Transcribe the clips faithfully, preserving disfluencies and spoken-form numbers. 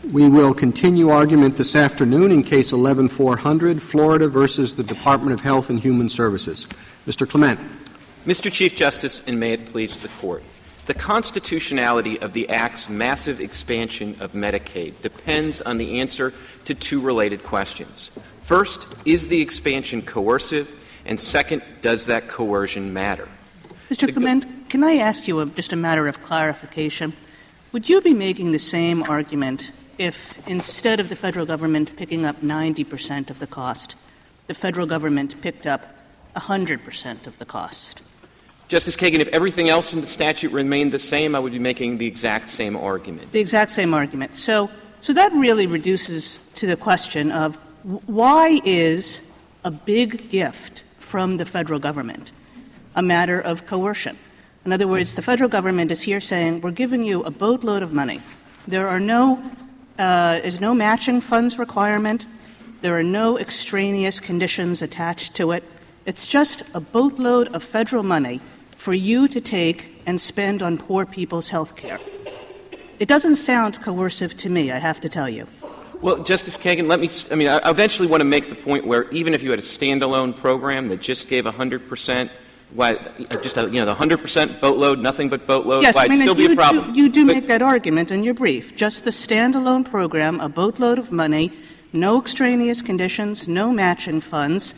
We will continue argument this afternoon in Case eleven four hundred, Florida versus the Department of Health and Human Services. Mister Clement. Mister Chief Justice, and may it please the Court, the constitutionality of the Act's massive expansion of Medicaid depends on the answer to two related questions. First, is the expansion coercive? And second, does that coercion matter? Mister The Clement, go- can I ask you a, just a matter of clarification? Would you be making the same argument if instead of the federal government picking up ninety percent of the cost, the federal government picked up one hundred percent of the cost? Justice Kagan, if everything else in the statute remained the same, I would be making the exact same argument. The exact same argument. So, so that really reduces to the question of why is a big gift from the federal government a matter of coercion? In other words, the federal government is here saying, we're giving you a boatload of money. There are no, uh, is no matching funds requirement. There are no extraneous conditions attached to it. It's just a boatload of federal money for you to take and spend on poor people's health care. It doesn't sound coercive to me, I have to tell you. Well, Justice Kagan, let me – I mean, I eventually want to make the point where even if you had a standalone program that just gave one hundred percent – why, just a, you know, the one hundred percent boatload, nothing but boatload, yes, why I mean, it'd still you be a problem. Do, you do but, make that argument in your brief. Just the standalone program, a boatload of money, no extraneous conditions, no matching funds,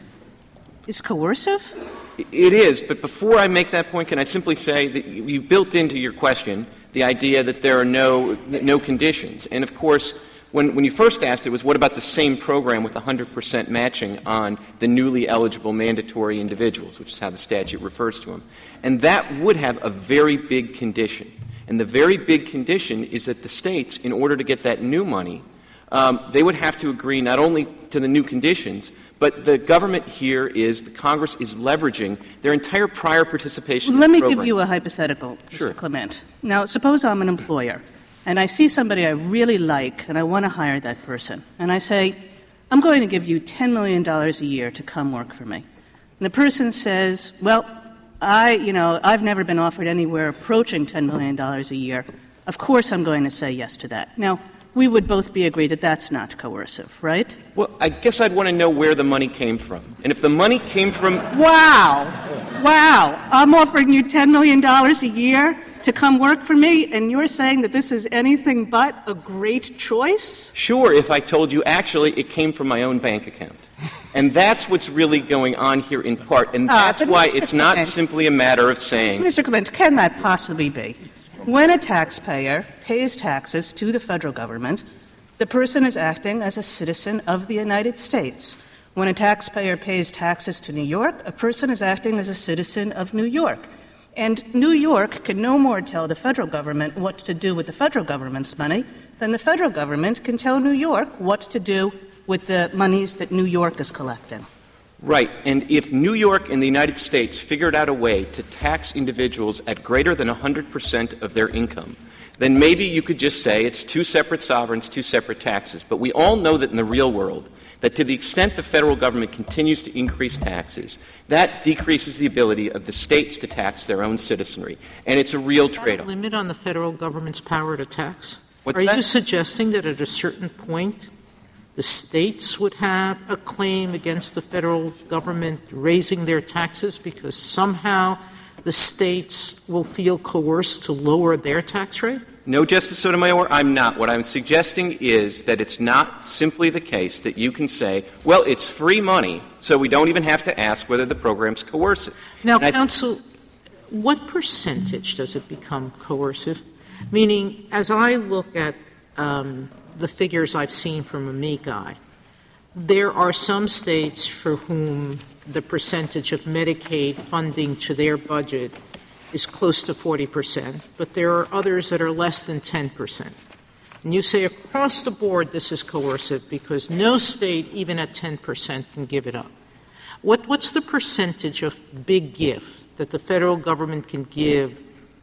is coercive? It is, but before I make that point, can I simply say that you built into your question the idea that there are no no conditions. And, of course, When, when you first asked, it was what about the same program with one hundred percent matching on the newly eligible mandatory individuals, which is how the statute refers to them. And that would have a very big condition. And the very big condition is that the states, in order to get that new money, um, they would have to agree not only to the new conditions, but the government here is, the Congress is leveraging their entire prior participation well, in the program. program. Let me give you a hypothetical, Sure. Mister Clement. Now, suppose I'm an employer. And I see somebody I really like, and I want to hire that person. And I say, I'm going to give you ten million dollars a year to come work for me. And the person says, well, I, you know, I've never been offered anywhere approaching ten million dollars a year. Of course I'm going to say yes to that. Now, we would both be agreed that that's not coercive, right? Well, I guess I'd want to know where the money came from. And if the money came from — Wow! Wow! I'm offering you ten million dollars a year to come work for me, and you're saying that this is anything but a great choice? Sure, if I told you actually it came from my own bank account. And that's what's really going on here in part. And that's uh, why Mister it's not Clement, simply a matter of saying — Mister Clement, can that possibly be? When a taxpayer pays taxes to the federal government, the person is acting as a citizen of the United States. When a taxpayer pays taxes to New York, a person is acting as a citizen of New York. And New York can no more tell the federal government what to do with the federal government's money than the federal government can tell New York what to do with the monies that New York is collecting. Right. And if New York and the United States figured out a way to tax individuals at greater than one hundred percent of their income, then maybe you could just say it's two separate sovereigns, two separate taxes. But we all know that in the real world, that to the extent the federal government continues to increase taxes, that decreases the ability of the states to tax their own citizenry. And it's a real trade-off. Limit on the federal government's power to tax? What's Are that? you suggesting that at a certain point the states would have a claim against the federal government raising their taxes because somehow the states will feel coerced to lower their tax rate? No, Justice Sotomayor, I'm not. What I'm suggesting is that it's not simply the case that you can say, well, it's free money, so we don't even have to ask whether the program's coercive. Now, and counsel, I, what percentage does it become coercive? Meaning, as I look at um, the figures I've seen from Amici, there are some states for whom the percentage of Medicaid funding to their budget is close to forty percent, but there are others that are less than ten percent. And you say across the board this is coercive because no state, even at ten percent, can give it up. What, what's the percentage of big gift that the federal government can give?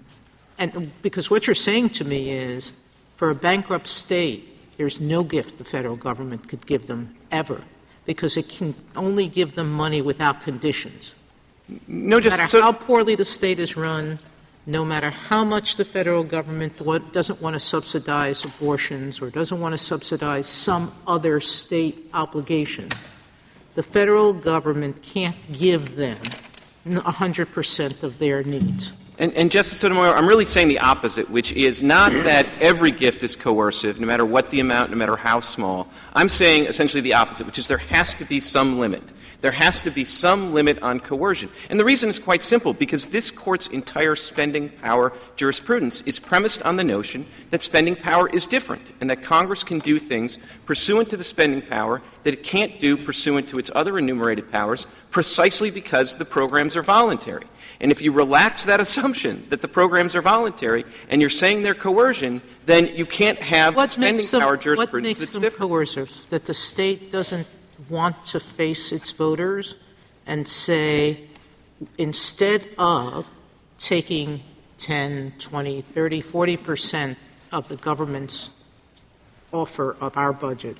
And because what you're saying to me is for a bankrupt state, there's no gift the federal government could give them ever because it can only give them money without conditions. No, just no matter so, how poorly the state is run, no matter how much the federal government doesn't want to subsidize abortions or doesn't want to subsidize some other state obligation, the federal government can't give them one hundred percent of their needs. And, and Justice Sotomayor, I'm really saying the opposite, which is not that every gift is coercive, no matter what the amount, no matter how small. I'm saying essentially the opposite, which is there has to be some limit. There has to be some limit on coercion. And the reason is quite simple, because this Court's entire spending power jurisprudence is premised on the notion that spending power is different and that Congress can do things pursuant to the spending power that it can't do pursuant to its other enumerated powers precisely because the programs are voluntary. And if you relax that assumption that the programs are voluntary and you're saying they're coercion, then you can't have what spending makes them, power jurisprudence what makes that's them different. Coercive? That the state doesn't want to face its voters and say, instead of taking ten, twenty, thirty, forty percent of the government's offer of our budget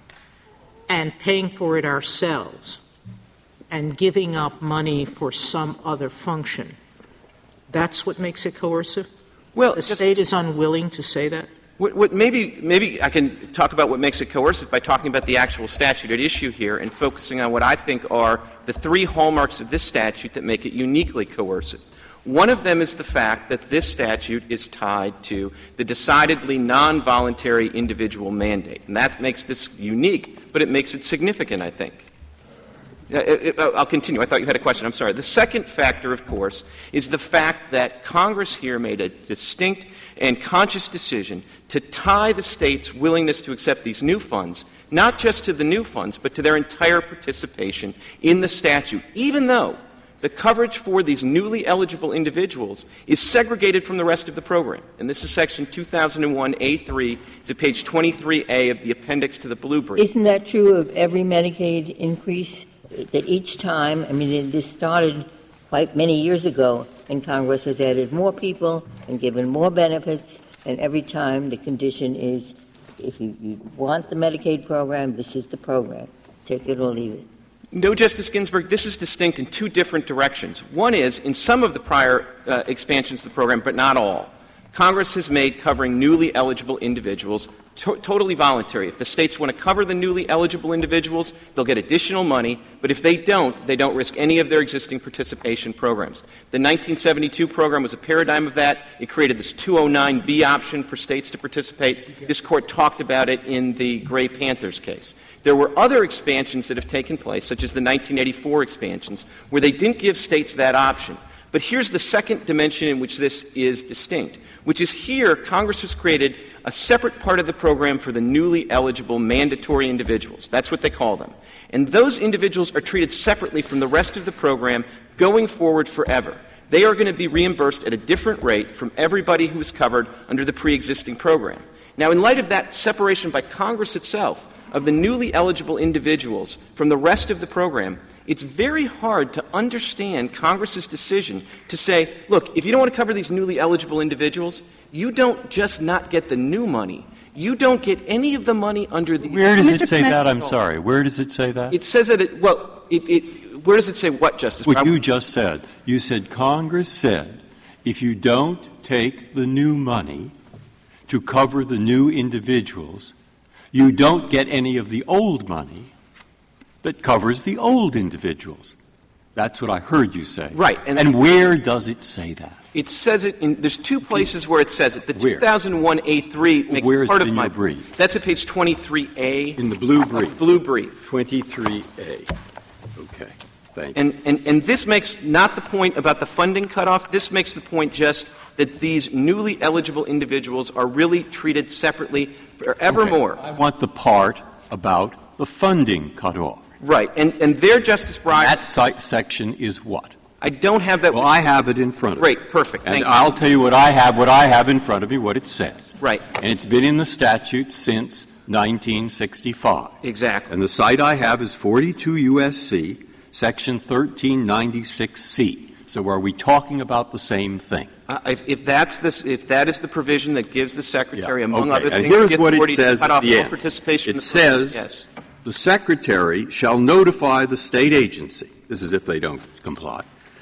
and paying for it ourselves and giving up money for some other function, that's what makes it coercive? Well, the state is unwilling to say that? What, what maybe, maybe I can talk about what makes it coercive by talking about the actual statute at issue here and focusing on what I think are the three hallmarks of this statute that make it uniquely coercive. One of them is the fact that this statute is tied to the decidedly non-voluntary individual mandate. And that makes this unique, but it makes it significant, I think. I'll continue. I thought you had a question. I'm sorry. The second factor, of course, is the fact that Congress here made a distinct and conscious decision to tie the state's willingness to accept these new funds, not just to the new funds, but to their entire participation in the statute, even though the coverage for these newly eligible individuals is segregated from the rest of the program. And this is Section two thousand one A three. It's at page twenty-three A of the appendix to the blue brief. Isn't that true of every Medicaid increase? That each time, I mean, this started quite many years ago, and Congress has added more people and given more benefits, and every time the condition is, if you, you want the Medicaid program, this is the program. Take it or leave it. No, Justice Ginsburg, this is distinct in two different directions. One is, in some of the prior uh, expansions of the program, but not all, Congress has made covering newly eligible individuals to- totally voluntary. If the states want to cover the newly eligible individuals, they'll get additional money, but if they don't, they don't risk any of their existing participation programs. The nineteen seventy-two program was a paradigm of that. It created this two oh nine B option for states to participate. This Court talked about it in the Gray Panthers case. There were other expansions that have taken place, such as the nineteen eighty-four expansions, where they didn't give states that option. But here's the second dimension in which this is distinct, which is here Congress has created a separate part of the program for the newly eligible mandatory individuals. That's what they call them. And those individuals are treated separately from the rest of the program going forward forever. They are going to be reimbursed at a different rate from everybody who is covered under the pre-existing program. Now, in light of that separation by Congress itself of the newly eligible individuals from the rest of the program, it's very hard to understand Congress's decision to say, look, if you don't want to cover these newly eligible individuals, you don't just not get the new money. You don't get any of the money under the... Where does it say that? I'm sorry. Where does it say that? It says that it, well, it, it, where does it say what, Justice? What you just said. You said Congress said if you don't take the new money to cover the new individuals, you don't get any of the old money that covers the old individuals. That's what I heard you say. Right. And, and where does it say that? It says it in — there's two places where it says it. The two thousand one A three makes where part is it of in my your brief. That's at page twenty-three A. In the blue brief. Blue brief. twenty-three A. Okay. Thank you. And, and, and this makes not the point about the funding cutoff. This makes the point just that these newly eligible individuals are really treated separately forevermore. Okay. I want the part about the funding cutoff. Right. And, and there, Justice Breyer — that site section is what? I don't have that. Well, I have it in front of me. Great. Perfect. And Thank I'll you. tell you what I have, what I have in front of me, what it says. Right. And it's been in the statute since nineteen sixty-five. Exactly. And the site I have is forty-two U S C, section thirteen ninety-six C. So are we talking about the same thing? Uh, if, if that's this, if that is the provision that gives the Secretary, Yeah. among Okay. other And things, here's the what it authority says to cut at off the all end. participation in It the program. says Yes. the Secretary shall notify the state agency — this is if they don't comply —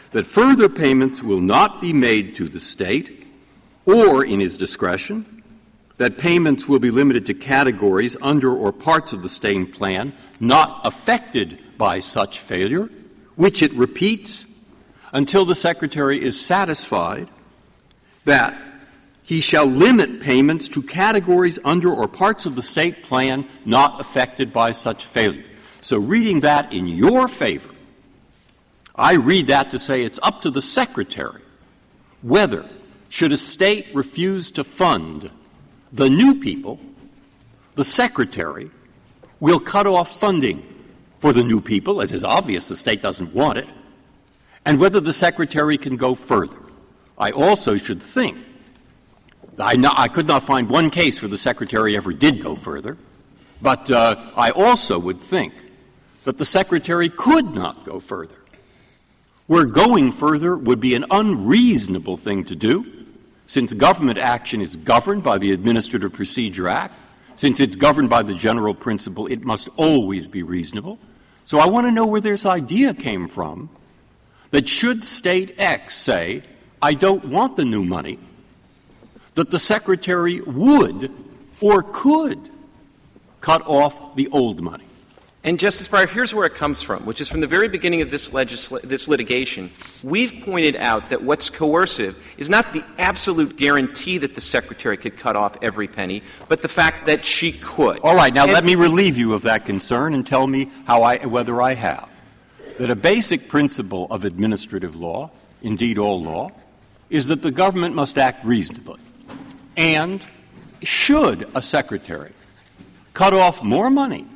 that further payments will not be made to the state or in his discretion, that payments will be limited to categories under or parts of the state plan not affected by such failure, which it repeats until the Secretary is satisfied that he shall limit payments to categories under or parts of the state plan not affected by such failure. So reading that in your favor, I read that to say it's up to the Secretary whether, should a state refuse to fund the new people, the Secretary will cut off funding for the new people, as is obvious the state doesn't want it, and whether the Secretary can go further. I also should think I, not, I could not find one case where the Secretary ever did go further, but uh, I also would think that the Secretary could not go further, where going further would be an unreasonable thing to do, since government action is governed by the Administrative Procedure Act, since it's governed by the general principle it must always be reasonable. So I want to know where this idea came from that should State X say, I don't want the new money, that the Secretary would or could cut off the old money. And, Justice Breyer, here's where it comes from, which is from the very beginning of this, legisla- this litigation, we've pointed out that what's coercive is not the absolute guarantee that the Secretary could cut off every penny, but the fact that she could. All right. Now, and let me relieve you of that concern and tell me how I, whether I have. That a basic principle of administrative law, indeed all law, is that the government must act reasonably. And should a Secretary cut off more money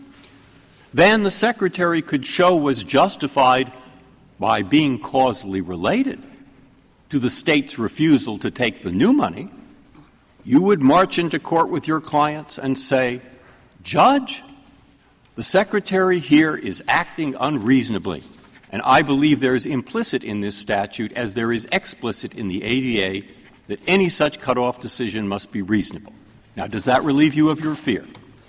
than the Secretary could show was justified by being causally related to the State's refusal to take the new money, you would march into court with your clients and say, Judge, the Secretary here is acting unreasonably, and I believe there is implicit in this statute, as there is explicit in the A D A, that any such cutoff decision must be reasonable. Now, does that relieve you of your fear?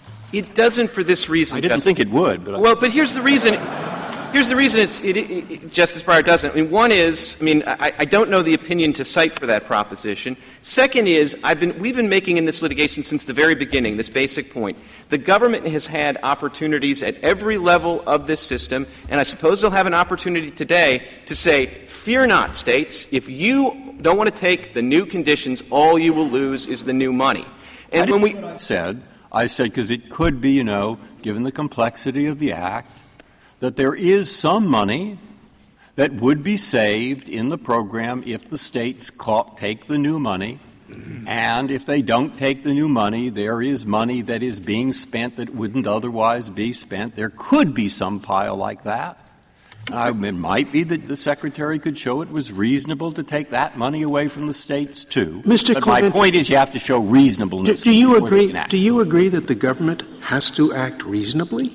It doesn't for this reason. I didn't Justice. think it would. But well, but here's the reason. Here's the reason it's, it, it, it, Justice Breyer doesn't. I mean, one is, I mean, I, I don't know the opinion to cite for that proposition. Second is, I've been, we've been making in this litigation since the very beginning this basic point. The government has had opportunities at every level of this system, and I suppose they'll have an opportunity today to say, fear not, states, if you don't want to take the new conditions, all you will lose is the new money. And I when we I said, I said, because it could be, you know, given the complexity of the Act, that there is some money that would be saved in the program if the states caught, take the new money, and if they don't take the new money, there is money that is being spent that wouldn't otherwise be spent. There could be some pile like that. Uh, it might be that the Secretary could show it was reasonable to take that money away from the states, too. Mister But Clement, my point is you have to show reasonableness. Do, do you agree? Act. Do you agree that the government has to act reasonably?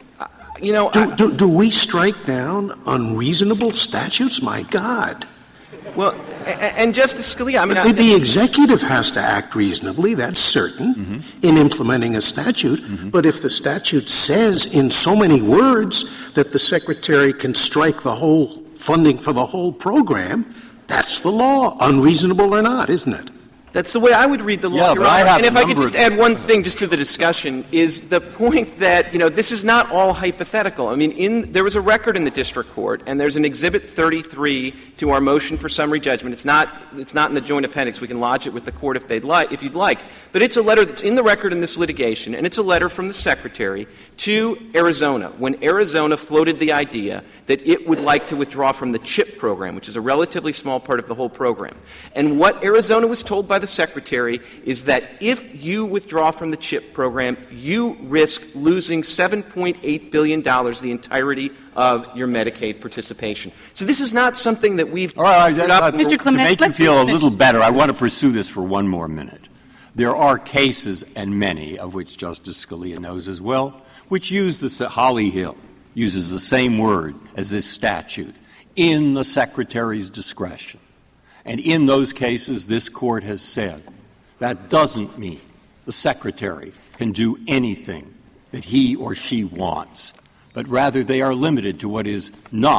You know, do, I, do, do we strike down unreasonable statutes? My God. well, and, and Justice Scalia, I mean, the, I, the executive has to act reasonably, that's certain, mm-hmm. in implementing a statute. Mm-hmm. But if the statute says in so many words that the Secretary can strike the whole funding for the whole program, that's the law, unreasonable or not, isn't it? That's the way I would read the law, yeah, Your but I Honor. have And if a I could number just of- add one thing just to the discussion, is the point that, you know, this is not all hypothetical. I mean, in, there was a record in the district court, and there's an Exhibit thirty-three to our motion for summary judgment. It's not, it's not in the joint appendix. We can lodge it with the court if they'd like, if you'd like. But it's a letter that's in the record in this litigation, and it's a letter from the Secretary to Arizona when Arizona floated the idea that it would like to withdraw from the CHIP program, which is a relatively small part of the whole program. And what Arizona was told by the Secretary is that if you withdraw from the CHIP program, you risk losing seven point eight billion dollars, the entirety of your Medicaid participation. So this is not something that we've All right, put that, up. uh, Mister to Clement, make you let's feel a finish. little better, I want to pursue this for one more minute. There are cases, and many of which Justice Scalia knows as well, which use the Holly Hill uses the same word as this statute, in the Secretary's discretion. And in those cases, this Court has said that doesn't mean the Secretary can do anything that he or she wants, but rather they are limited to what is not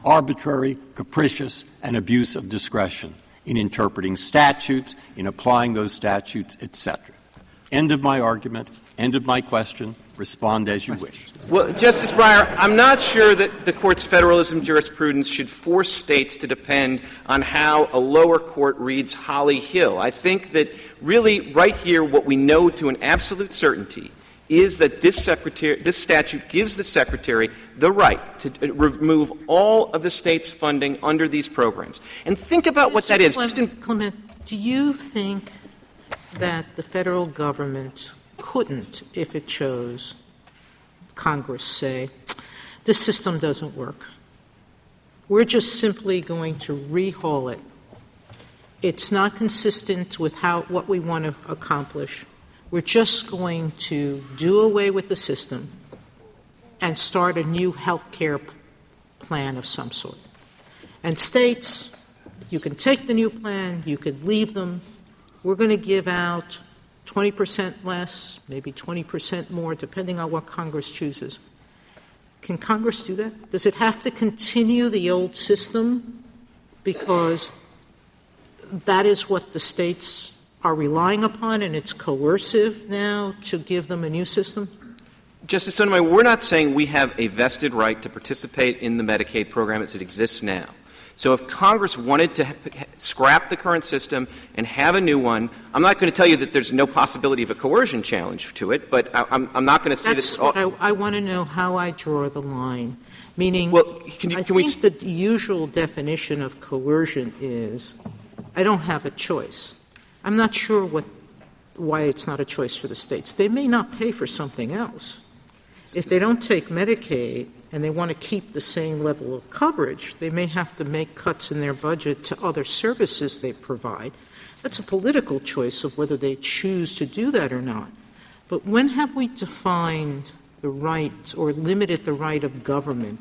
arbitrary, capricious, and abuse of discretion in interpreting statutes, in applying those statutes, et cetera. End of my argument. End of my question. Respond as you wish. Well, Justice Breyer, I'm not sure that the Court's federalism jurisprudence should force states to depend on how a lower court reads Holly Hill. I think that really right here what we know to an absolute certainty is that this secretary, this statute gives the Secretary the right to remove all of the state's funding under these programs. And think about what that is. Clement, Just in- Clement, do you think that the federal government couldn't, if it chose, Congress say, this system doesn't work. We're just simply going to rehaul it. It's not consistent with how what we want to accomplish. We're just going to do away with the system and start a new health care p- plan of some sort. And states, you can take the new plan, you could leave them. We're going to give out twenty percent less, maybe twenty percent more, depending on what Congress chooses. Can Congress do that? Does it have to continue the old system because that is what the states are relying upon and it's coercive now to give them a new system? Justice Sotomayor, we're not saying we have a vested right to participate in the Medicaid program as it exists now. So if Congress wanted to ha- scrap the current system and have a new one, I'm not going to tell you that there's no possibility of a coercion challenge to it, but I, I'm, I'm not going to say That's that. what I, I want to know how I draw the line. Meaning, well, can you, I can think we, the usual definition of coercion is I don't have a choice. I'm not sure what, why it's not a choice for the states. They may not pay for something else. If they don't take Medicaid and they want to keep the same level of coverage, they may have to make cuts in their budget to other services they provide. That's a political choice of whether they choose to do that or not. But when have we defined the right or limited the right of government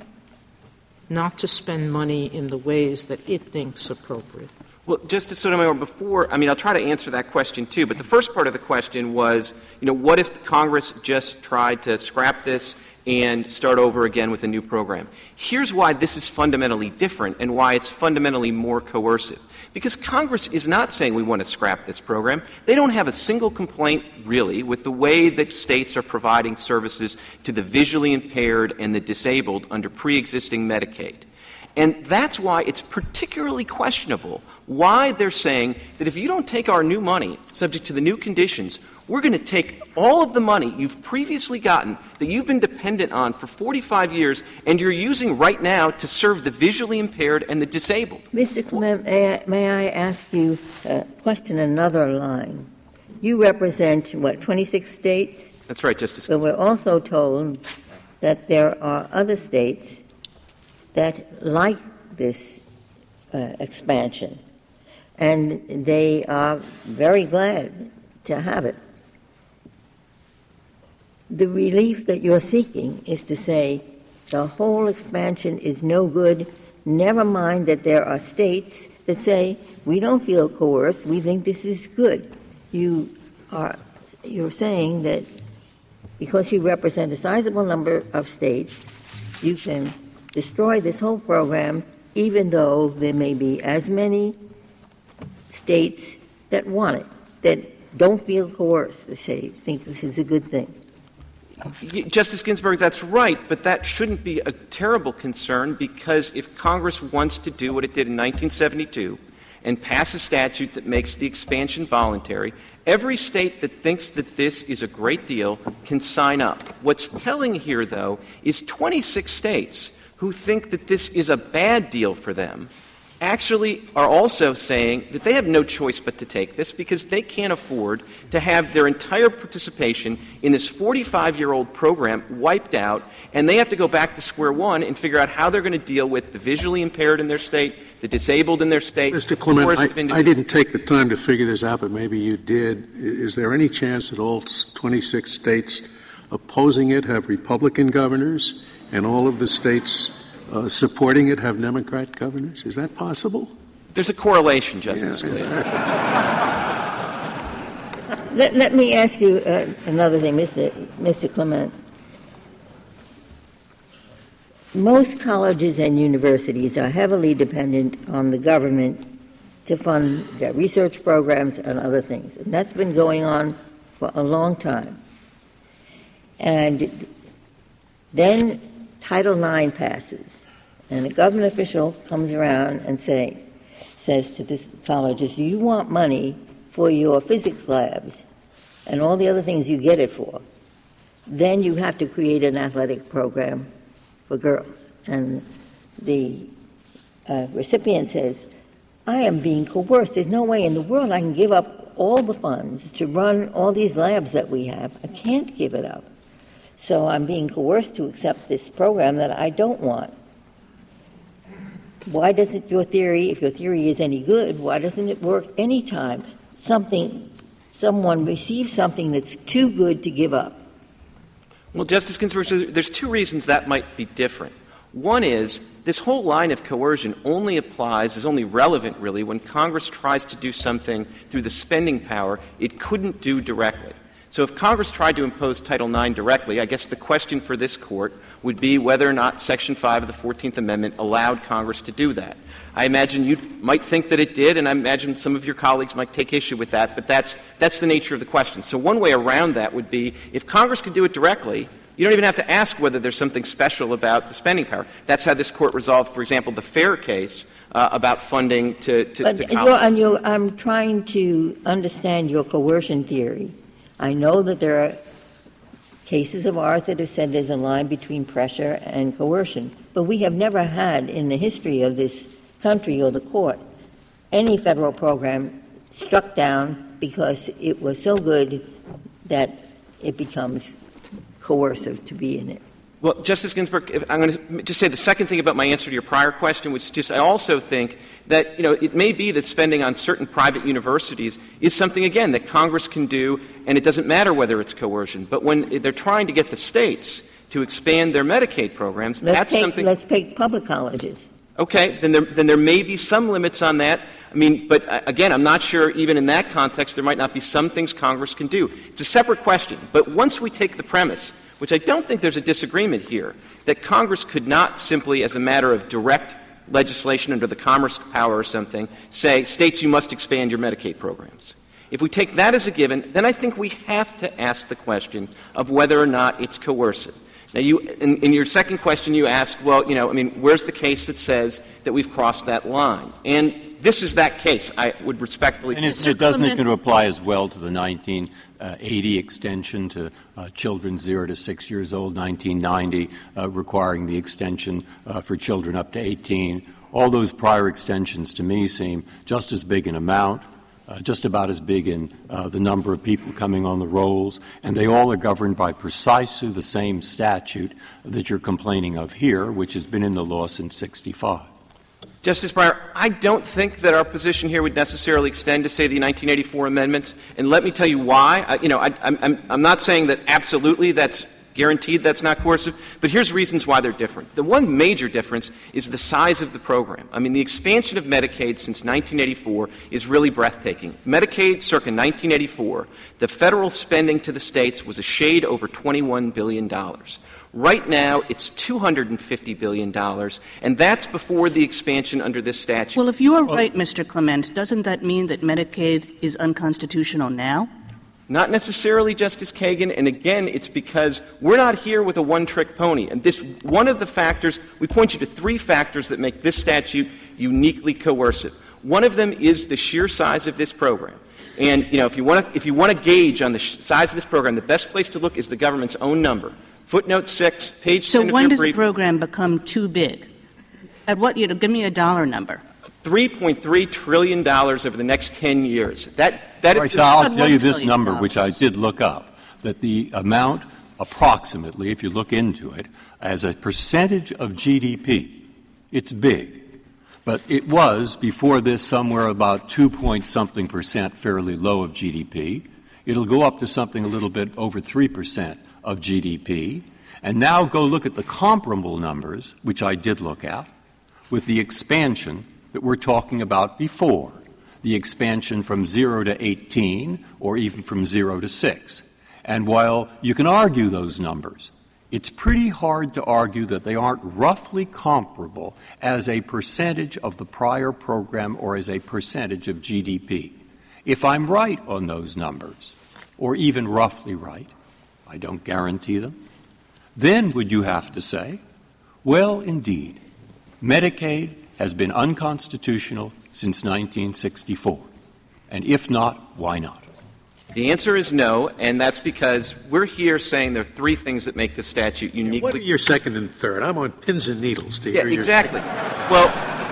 not to spend money in the ways that it thinks appropriate? Well, Justice Sotomayor, before, I mean, I'll try to answer that question too, but the first part of the question was, you know, what if Congress just tried to scrap this and start over again with a new program? Here's why this is fundamentally different and why it's fundamentally more coercive. Because Congress is not saying we want to scrap this program. They don't have a single complaint, really, with the way that states are providing services to the visually impaired and the disabled under pre-existing Medicaid. And that's why it's particularly questionable why they're saying that if you don't take our new money, subject to the new conditions, we're going to take all of the money you've previously gotten that you've been dependent on for forty-five years and you're using right now to serve the visually impaired and the disabled. Mister Clement, may I, may I ask you a question another line? You represent, what, twenty-six states? That's right, Justice. But we're also told that there are other states that like this uh, expansion, and they are very glad to have it. The relief that you're seeking is to say the whole expansion is no good, never mind that there are states that say we don't feel coerced, we think this is good. You are you're saying that because you represent a sizable number of states, you can destroy this whole program, even though there may be as many states that want it, that don't feel coerced, they say, think this is a good thing. Justice Ginsburg, that's right, but that shouldn't be a terrible concern because if Congress wants to do what it did in nineteen seventy-two and pass a statute that makes the expansion voluntary, every state that thinks that this is a great deal can sign up. What's telling here, though, is twenty-six states who think that this is a bad deal for them actually are also saying that they have no choice but to take this because they can't afford to have their entire participation in this forty-five-year-old program wiped out, and they have to go back to square one and figure out how they're going to deal with the visually impaired in their state, the disabled in their state. Mister Clement, I, I didn't take the time to figure this out, but maybe you did. Is there any chance that all twenty-six states opposing it have Republican governors and all of the states Uh, supporting it have Democrat governors? Is that possible? There's a correlation, Justice yeah, Scalia. Let, let me ask you uh, another thing, Mister Mister Clement. most colleges and universities are heavily dependent on the government to fund their research programs and other things. And that's been going on for a long time. And then Title nine passes, and a government official comes around and say, says to the colleges, you want money for your physics labs and all the other things you get it for, then you have to create an athletic program for girls. And the uh, recipient says, I am being coerced. There's no way in the world I can give up all the funds to run all these labs that we have. I can't give it up. So I'm being coerced to accept this program that I don't want. Why doesn't your theory, if your theory is any good, why doesn't it work any time something, someone receives something that's too good to give up? Well, Justice Ginsburg, there's two reasons that might be different. One is this whole line of coercion only applies, is only relevant, really, when Congress tries to do something through the spending power it couldn't do directly. So if Congress tried to impose Title nine directly, I guess the question for this Court would be whether or not Section five of the fourteenth Amendment allowed Congress to do that. I imagine you might think that it did, and I imagine some of your colleagues might take issue with that, but that's that's the nature of the question. So one way around that would be if Congress could do it directly, you don't even have to ask whether there's something special about the spending power. That's how this Court resolved, for example, the Fair case uh, about funding to, to, but to you're, colleges. and you're, I'm trying to understand your coercion theory. I know that there are cases of ours that have said there's a line between pressure and coercion, but we have never had in the history of this country or the Court any federal program struck down because it was so good that it becomes coercive to be in it. Well, Justice Ginsburg, if I'm going to just say the second thing about my answer to your prior question, which is just I also think that, you know, it may be that spending on certain private universities is something, again, that Congress can do, and it doesn't matter whether it's coercion. But when they're trying to get the states to expand their Medicaid programs, let's that's take, something — Let's take public colleges. Okay, then there, then there may be some limits on that. I mean, but uh, again, I'm not sure even in that context there might not be some things Congress can do. It's a separate question. But once we take the premise, which I don't think there's a disagreement here, that Congress could not simply, as a matter of direct legislation under the Commerce Power or something, say, states, you must expand your Medicaid programs. If we take that as a given, then I think we have to ask the question of whether or not it's coercive. Now, you, in, in your second question, you ask, well, you know, I mean, where's the case that says that we've crossed that line? And this is that case, I would respectfully — And it doesn't it going to apply as well to the nineteen eighty extension to uh, children zero to six years old, nineteen ninety uh, requiring the extension uh, for children up to eighteen. All those prior extensions to me seem just as big in amount, Uh, just about as big in uh, the number of people coming on the rolls, and they all are governed by precisely the same statute that you're complaining of here, which has been in the law since sixty-five. Justice Breyer, I don't think that our position here would necessarily extend to, say, the nineteen eighty-four amendments, and let me tell you why. I, you know, I, I'm, I'm not saying that absolutely that's guaranteed that's not coercive, but here's reasons why they're different. The one major difference is the size of the program. I mean, the expansion of Medicaid since nineteen eighty-four is really breathtaking. Medicaid circa nineteen eighty-four, the federal spending to the states was a shade over twenty-one billion dollars. Right now, it's two hundred fifty billion dollars, and that's before the expansion under this statute. Well, if you are right, Mister Clement, doesn't that mean that Medicaid is unconstitutional now? Not necessarily, Justice Kagan, and again, it's because we're not here with a one-trick pony. And this, one of the factors, we point you to three factors that make this statute uniquely coercive. One of them is the sheer size of this program. And, you know, if you want to, if you want to gauge on the sh- size of this program, the best place to look is the government's own number. Footnote six, page so ten of when your does brief. the program become too big? At what, you know, give me a dollar number. three point three trillion dollars over the next ten years. That, that All right, is so I'll tell you this trillion number, dollars. which I did look up, that the amount approximately, if you look into it, as a percentage of G D P, it's big. But it was, before this, somewhere about two point something percent fairly low of G D P. It'll go up to something a little bit over three percent of G D P. And now go look at the comparable numbers, which I did look at, with the expansion that we're talking about before, the expansion from zero to eighteen or even from zero to six. And while you can argue those numbers, it's pretty hard to argue that they aren't roughly comparable as a percentage of the prior program or as a percentage of G D P. If I'm right on those numbers, or even roughly right, I don't guarantee them, then would you have to say, well, indeed, Medicaid has been unconstitutional since nineteen sixty-four. And if not, why not? The answer is no, and that's because we're here saying there are three things that make the statute uniquely. What are your second and third? I'm on pins and needles to yeah, hear your exactly. Well,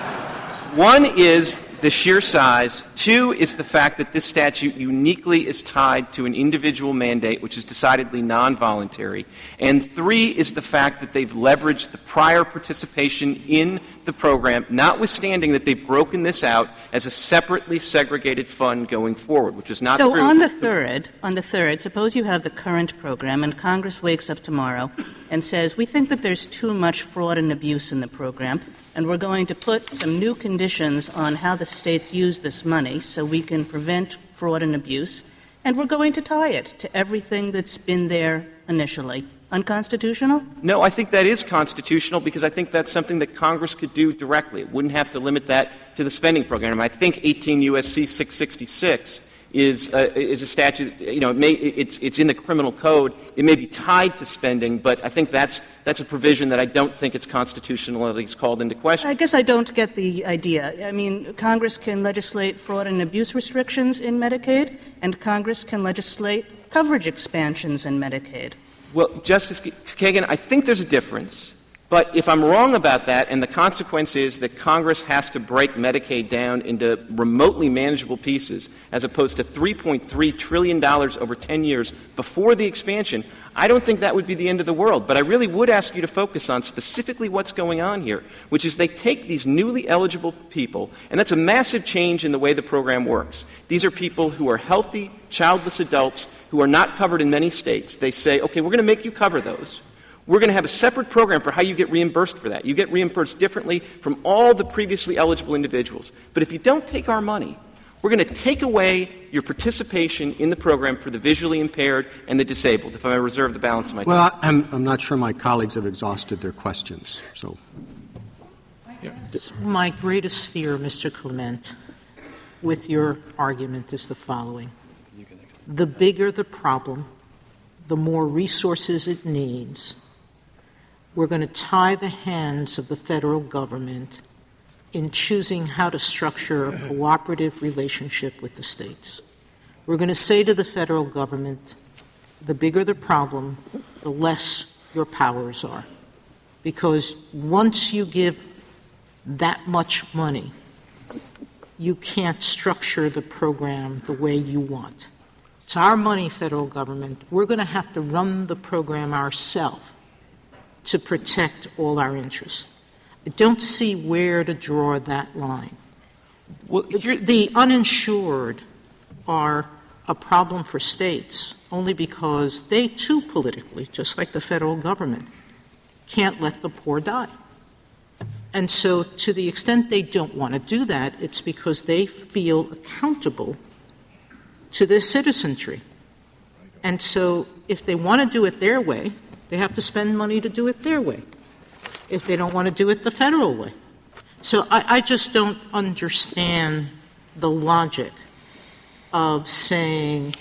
one is the sheer size. Two is the fact that this statute uniquely is tied to an individual mandate, which is decidedly non-voluntary. And three is the fact that they've leveraged the prior participation in the program, notwithstanding that they've broken this out as a separately segregated fund going forward, which is not so true. So on the third, on the third, suppose you have the current program and Congress wakes up tomorrow and says, we think that there's too much fraud and abuse in the program, and we're going to put some new conditions on how the states use this money so we can prevent fraud and abuse, and we're going to tie it to everything that's been there initially. Unconstitutional? No, I think that is constitutional because I think that's something that Congress could do directly. It wouldn't have to limit that to the spending program. I think eighteen U S C six sixty-six is uh, is a statute. You know, it may, it's it's in the criminal code. It may be tied to spending, but I think that's that's a provision that I don't think it's constitutional at least called into question. I guess I don't get the idea. I mean, Congress can legislate fraud and abuse restrictions in Medicaid, and Congress can legislate coverage expansions in Medicaid. Well, Justice Kagan, I think there's a difference. But if I'm wrong about that, and the consequence is that Congress has to break Medicaid down into remotely manageable pieces, as opposed to three point three trillion dollars over ten years before the expansion, I don't think that would be the end of the world. But I really would ask you to focus on specifically what's going on here, which is they take these newly eligible people, and that's a massive change in the way the program works. These are people who are healthy, childless adults who are not covered in many states. They say, okay, we're going to make you cover those. We're going to have a separate program for how you get reimbursed for that. You get reimbursed differently from all the previously eligible individuals. But if you don't take our money, we're going to take away your participation in the program for the visually impaired and the disabled, if I may reserve the balance of my time. Well, I'm, I'm not sure my colleagues have exhausted their questions. So, yeah. My greatest fear, Mister Clement, with your argument is the following. The bigger the problem, the more resources it needs, we're going to tie the hands of the federal government in choosing how to structure a cooperative relationship with the states. We're going to say to the federal government, the bigger the problem, the less your powers are. Because once you give that much money, you can't structure the program the way you want. It's our money, federal government. We're going to have to run the program ourselves to protect all our interests. I don't see where to draw that line. Well, the uninsured are a problem for states only because they, too, politically, just like the federal government, can't let the poor die. And so to the extent they don't want to do that, it's because they feel accountable to their citizenry. And so if they want to do it their way, they have to spend money to do it their way. If they don't want to do it the federal way. So I, I just don't understand the logic of saying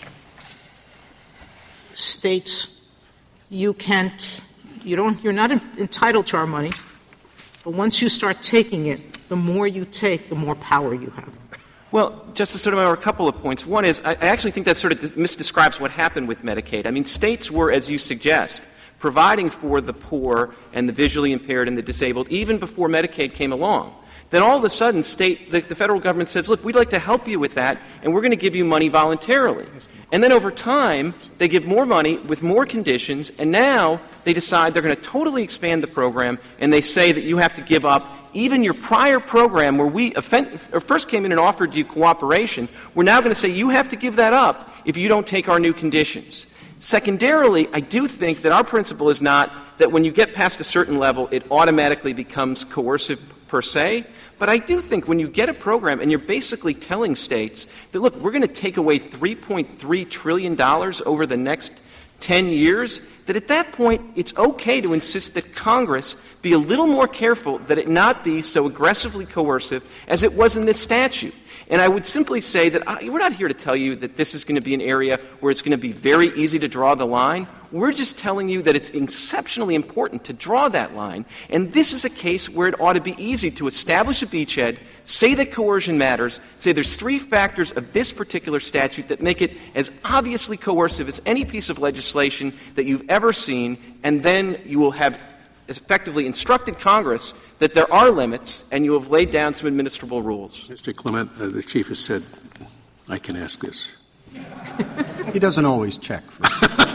states, you can't, you don't, you're not entitled to our money, but once you start taking it, the more you take, the more power you have. Well, Justice Sotomayor, a couple of points. One is I actually think that sort of misdescribes what happened with Medicaid. I mean, states were, as you suggest, providing for the poor and the visually impaired and the disabled even before Medicaid came along. Then all of a sudden, state, the, the federal government says, look, we'd like to help you with that, and we're going to give you money voluntarily. And then over time, they give more money with more conditions, and now they decide they're going to totally expand the program, and they say that you have to give up even your prior program where we offend, or first came in and offered you cooperation. We're now going to say you have to give that up if you don't take our new conditions. Secondarily, I do think that our principle is not that when you get past a certain level, it automatically becomes coercive per se. But I do think when you get a program and you're basically telling states that, look, we're going to take away three point three trillion dollars over the next ten years, that at that point it's okay to insist that Congress be a little more careful that it not be so aggressively coercive as it was in this statute. And I would simply say that I, we're not here to tell you that this is going to be an area where it's going to be very easy to draw the line. We're just telling you that it's exceptionally important to draw that line. And this is a case where it ought to be easy to establish a beachhead, say that coercion matters, say there's three factors of this particular statute that make it as obviously coercive as any piece of legislation that you've ever seen, and then you will have effectively instructed Congress that there are limits, and you have laid down some administrable rules. Mister Clement, uh, the Chief has said, I can ask this. He doesn't always check. For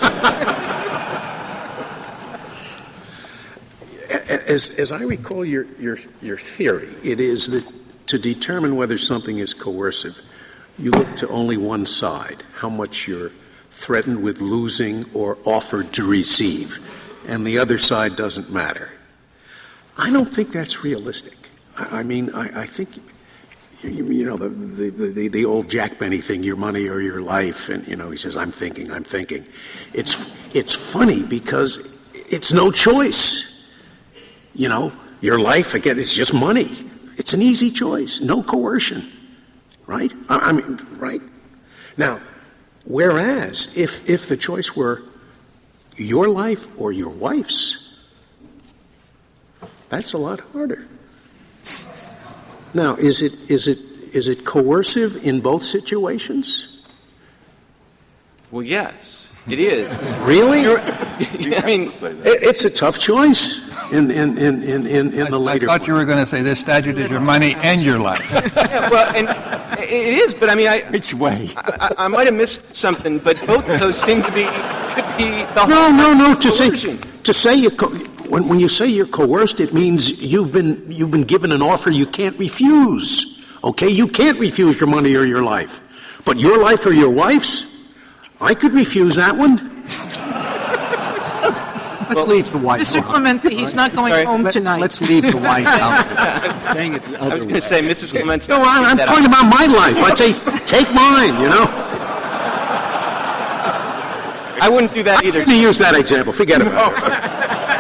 as, as I recall your, your, your theory, it is that to determine whether something is coercive, you look to only one side, how much you're threatened with losing or offered to receive, and the other side doesn't matter. I don't think that's realistic. I, I mean, I, I think, you, you know, the, the, the, the old Jack Benny thing, your money or your life, and, you know, he says, I'm thinking, I'm thinking. It's, it's funny because it's no choice. You know, your life, again, it's just money. It's an easy choice, no coercion, right? I, I mean, right? Now, whereas if, if the choice were your life or your wife's, that's a lot harder. Now, is it is it is it coercive in both situations? Well, yes, it is. Really? I mean, it, it's a tough choice in in in in, in, in the later. I thought you were going to say this statute is your money and your life. Yeah, well, and it is, but I mean, I Which way? I, I might have missed something, but both of those seem to be to be the No, no, no. To say coercion. to say you. Co- When, when you say you're coerced, it means you've been you've been given an offer you can't refuse. Okay, you can't refuse your money or your life, but your life or your wife's, I could refuse that one. Let's Well, leave the White Mister House. Clemente, he's not going Sorry. home Let, tonight. Let's leave the White House. I'm saying it the I other was way. going to say, Missus Clements. No, I'm, I'm talking about my life. I'd say take mine. You know, I wouldn't do that either. I'm going to use that example. Forget about it.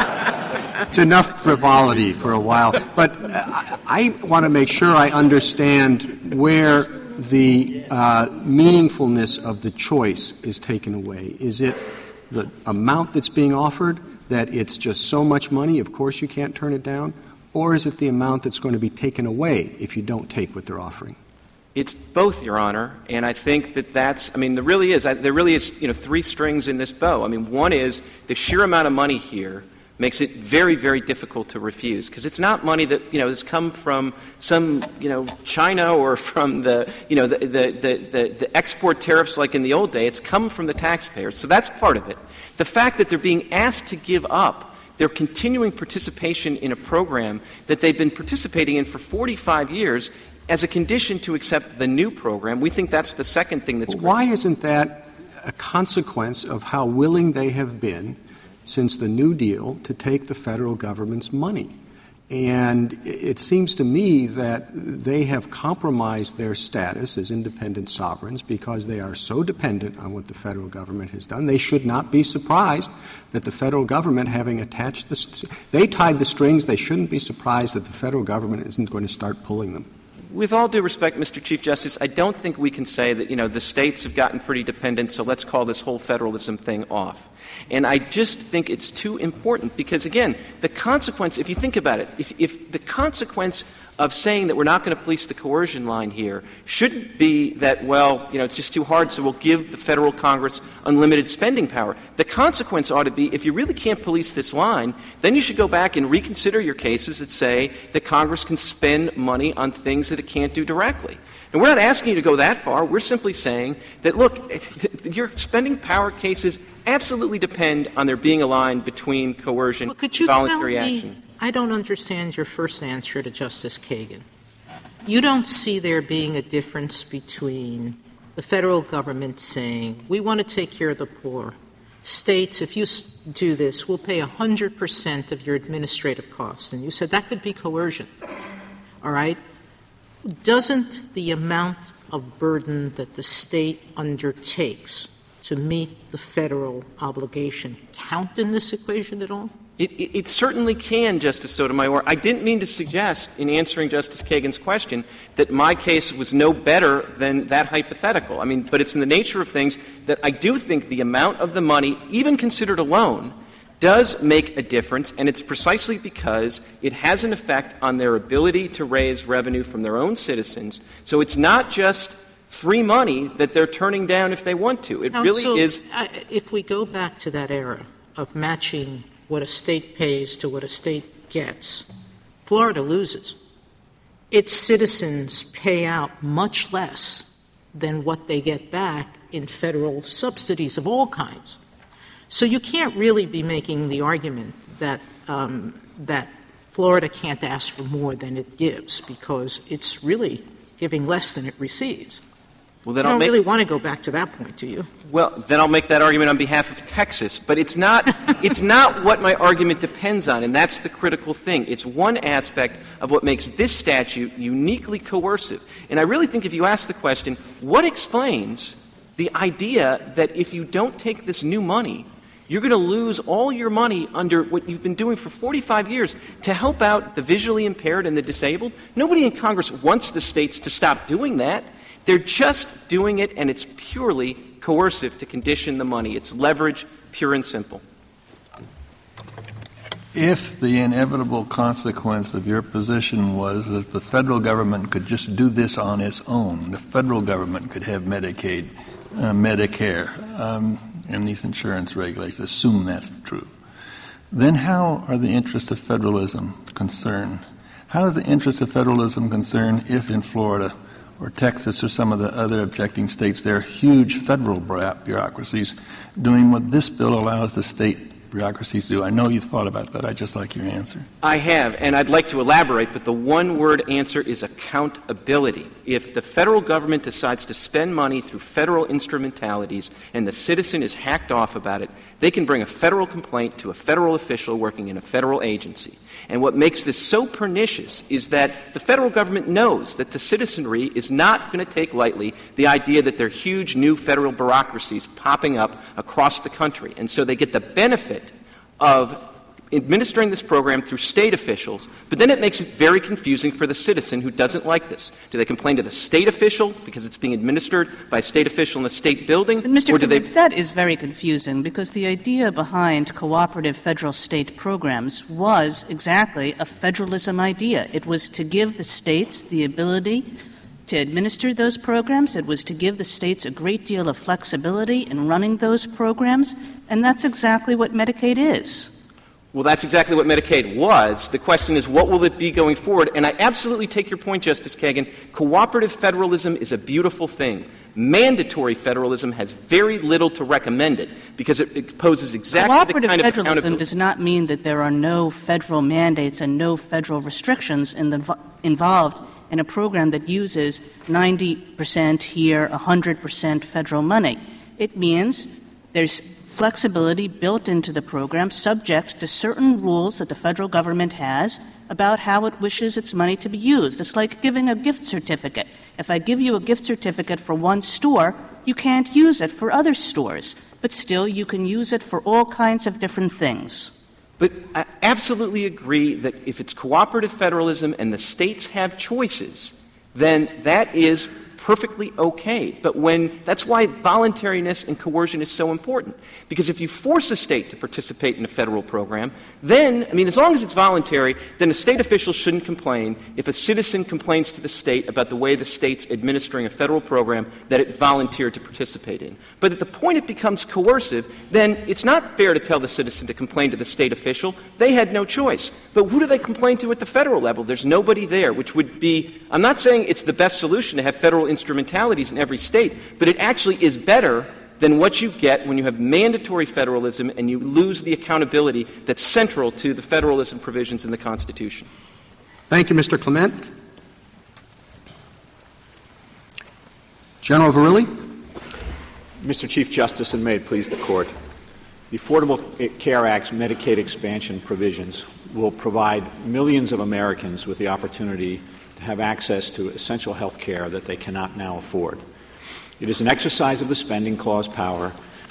It's enough frivolity for a while. But uh, I, I want to make sure I understand where the uh, meaningfulness of the choice is taken away. Is it the amount that's being offered, that it's just so much money, of course you can't turn it down? Or is it the amount that's going to be taken away if you don't take what they're offering? It's both, Your Honor, and I think that that's, I mean, there really is, I, there really is, you know, three strings in this bow. I mean, one is the sheer amount of money here makes it very, very difficult to refuse, because it's not money that, you know, has come from some, you know, China or from the, you know, the, the, the, the, the export tariffs like in the old day. It's come from the taxpayers. So that's part of it. The fact that they're being asked to give up their continuing participation in a program that they've been participating in for forty-five years as a condition to accept the new program, we think that's the second thing that's Why isn't that a consequence of how willing they have been since the New Deal to take the federal government's money? And it seems to me that they have compromised their status as independent sovereigns because they are so dependent on what the federal government has done. They should not be surprised that the federal government, having attached the — they tied the strings, they shouldn't be surprised that the federal government isn't going to start pulling them. With all due respect, Mister Chief Justice, I don't think we can say that, you know, the states have gotten pretty dependent, so let's call this whole federalism thing off. And I just think it's too important because, again, the consequence, if you think about it, if, if the consequence of saying that we're not going to police the coercion line here shouldn't be that, well, you know, it's just too hard, so we'll give the federal Congress unlimited spending power. The consequence ought to be, if you really can't police this line, then you should go back and reconsider your cases that say that Congress can spend money on things that it can't do directly. And we're not asking you to go that far. We're simply saying that, look, your spending power cases absolutely depend on there being a line between coercion Well, could you and voluntary tell me, action. I don't understand your first answer to Justice Kagan. You don't see there being a difference between the federal government saying, we want to take care of the poor. States, if you do this, we'll pay one hundred percent of your administrative costs. And you said that could be coercion. All right? Doesn't the amount of burden that the state undertakes to meet the federal obligation count in this equation at all? It, it, it certainly can, Justice Sotomayor. I didn't mean to suggest, in answering Justice Kagan's question, that my case was no better than that hypothetical. I mean, but it's in the nature of things that I do think the amount of the money, even considered alone, does make a difference, and it's precisely because it has an effect on their ability to raise revenue from their own citizens. So it's not just free money that they're turning down if they want to. It Counsel, really is. I, if we go back to that era of matching what a state pays to what a state gets, Florida loses. Its citizens pay out much less than what they get back in federal subsidies of all kinds. So you can't really be making the argument that um, that Florida can't ask for more than it gives, because it's really giving less than it receives. Well, then I I'll don't make, really want to go back to that point, do you? Well, then I'll make that argument on behalf of Texas. But it's not it's not what my argument depends on, and that's the critical thing. It's one aspect of what makes this statute uniquely coercive. And I really think if you ask the question, what explains the idea that if you don't take this new money, you're going to lose all your money under what you've been doing for forty-five years to help out the visually impaired and the disabled? Nobody in Congress wants the states to stop doing that. They're just doing it, and it's purely coercive to condition the money. It's leverage, pure and simple. If the inevitable consequence of your position was that the federal government could just do this on its own, the federal government could have Medicaid, uh, Medicare, um, and these insurance regulations, assume that's true, then how are the interests of federalism concerned? How is the interest of federalism concerned if in Florida or Texas or some of the other objecting states there are huge federal bureaucracies doing what this bill allows the state bureaucracies to do? I know you've thought about that. I'd just like your answer. I have, and I'd like to elaborate, but the one-word answer is accountability. If the federal government decides to spend money through federal instrumentalities and the citizen is hacked off about it, they can bring a federal complaint to a federal official working in a federal agency. And what makes this so pernicious is that the federal government knows that the citizenry is not going to take lightly the idea that there are huge new federal bureaucracies popping up across the country. And so they get the benefit of administering this program through state officials, but then it makes it very confusing for the citizen who doesn't like this. Do they complain to the state official because it's being administered by a state official in a state building? But Mister Or do they... That is very confusing, because the idea behind cooperative federal-state programs was exactly a federalism idea. It was to give the states the ability to administer those programs. It was to give the states a great deal of flexibility in running those programs, and that's exactly what Medicaid is. Well, that's exactly what Medicaid was. The question is, what will it be going forward? And I absolutely take your point, Justice Kagan. Cooperative federalism is a beautiful thing. Mandatory federalism has very little to recommend it, because it, it poses exactly Cooperative the kind of federalism accountability. does not mean that there are no federal mandates and no federal restrictions in the, involved in a program that uses ninety percent here, one hundred percent federal money. It means there's flexibility built into the program, subject to certain rules that the federal government has about how it wishes its money to be used. It's like giving a gift certificate. If I give you a gift certificate for one store, you can't use it for other stores, but still you can use it for all kinds of different things. But I absolutely agree that if it's cooperative federalism and the states have choices, then that is perfectly okay. But when — that's why voluntariness and coercion is so important. Because if you force a state to participate in a federal program, then, I mean, as long as it's voluntary, then a state official shouldn't complain if a citizen complains to the state about the way the state's administering a federal program that it volunteered to participate in. But at the point it becomes coercive, then it's not fair to tell the citizen to complain to the state official. They had no choice. But who do they complain to at the federal level? There's nobody there, which would be — I'm not saying it's the best solution to have federal instrumentalities in every state, but it actually is better than what you get when you have mandatory federalism and you lose the accountability that's central to the federalism provisions in the Constitution. Thank you, Mister Clement. General Verrilli. Mister Chief Justice, and may it please the Court, the Affordable Care Act's Medicaid expansion provisions will provide millions of Americans with the opportunity to have access to essential health care that they cannot now afford. It is an exercise of the spending clause power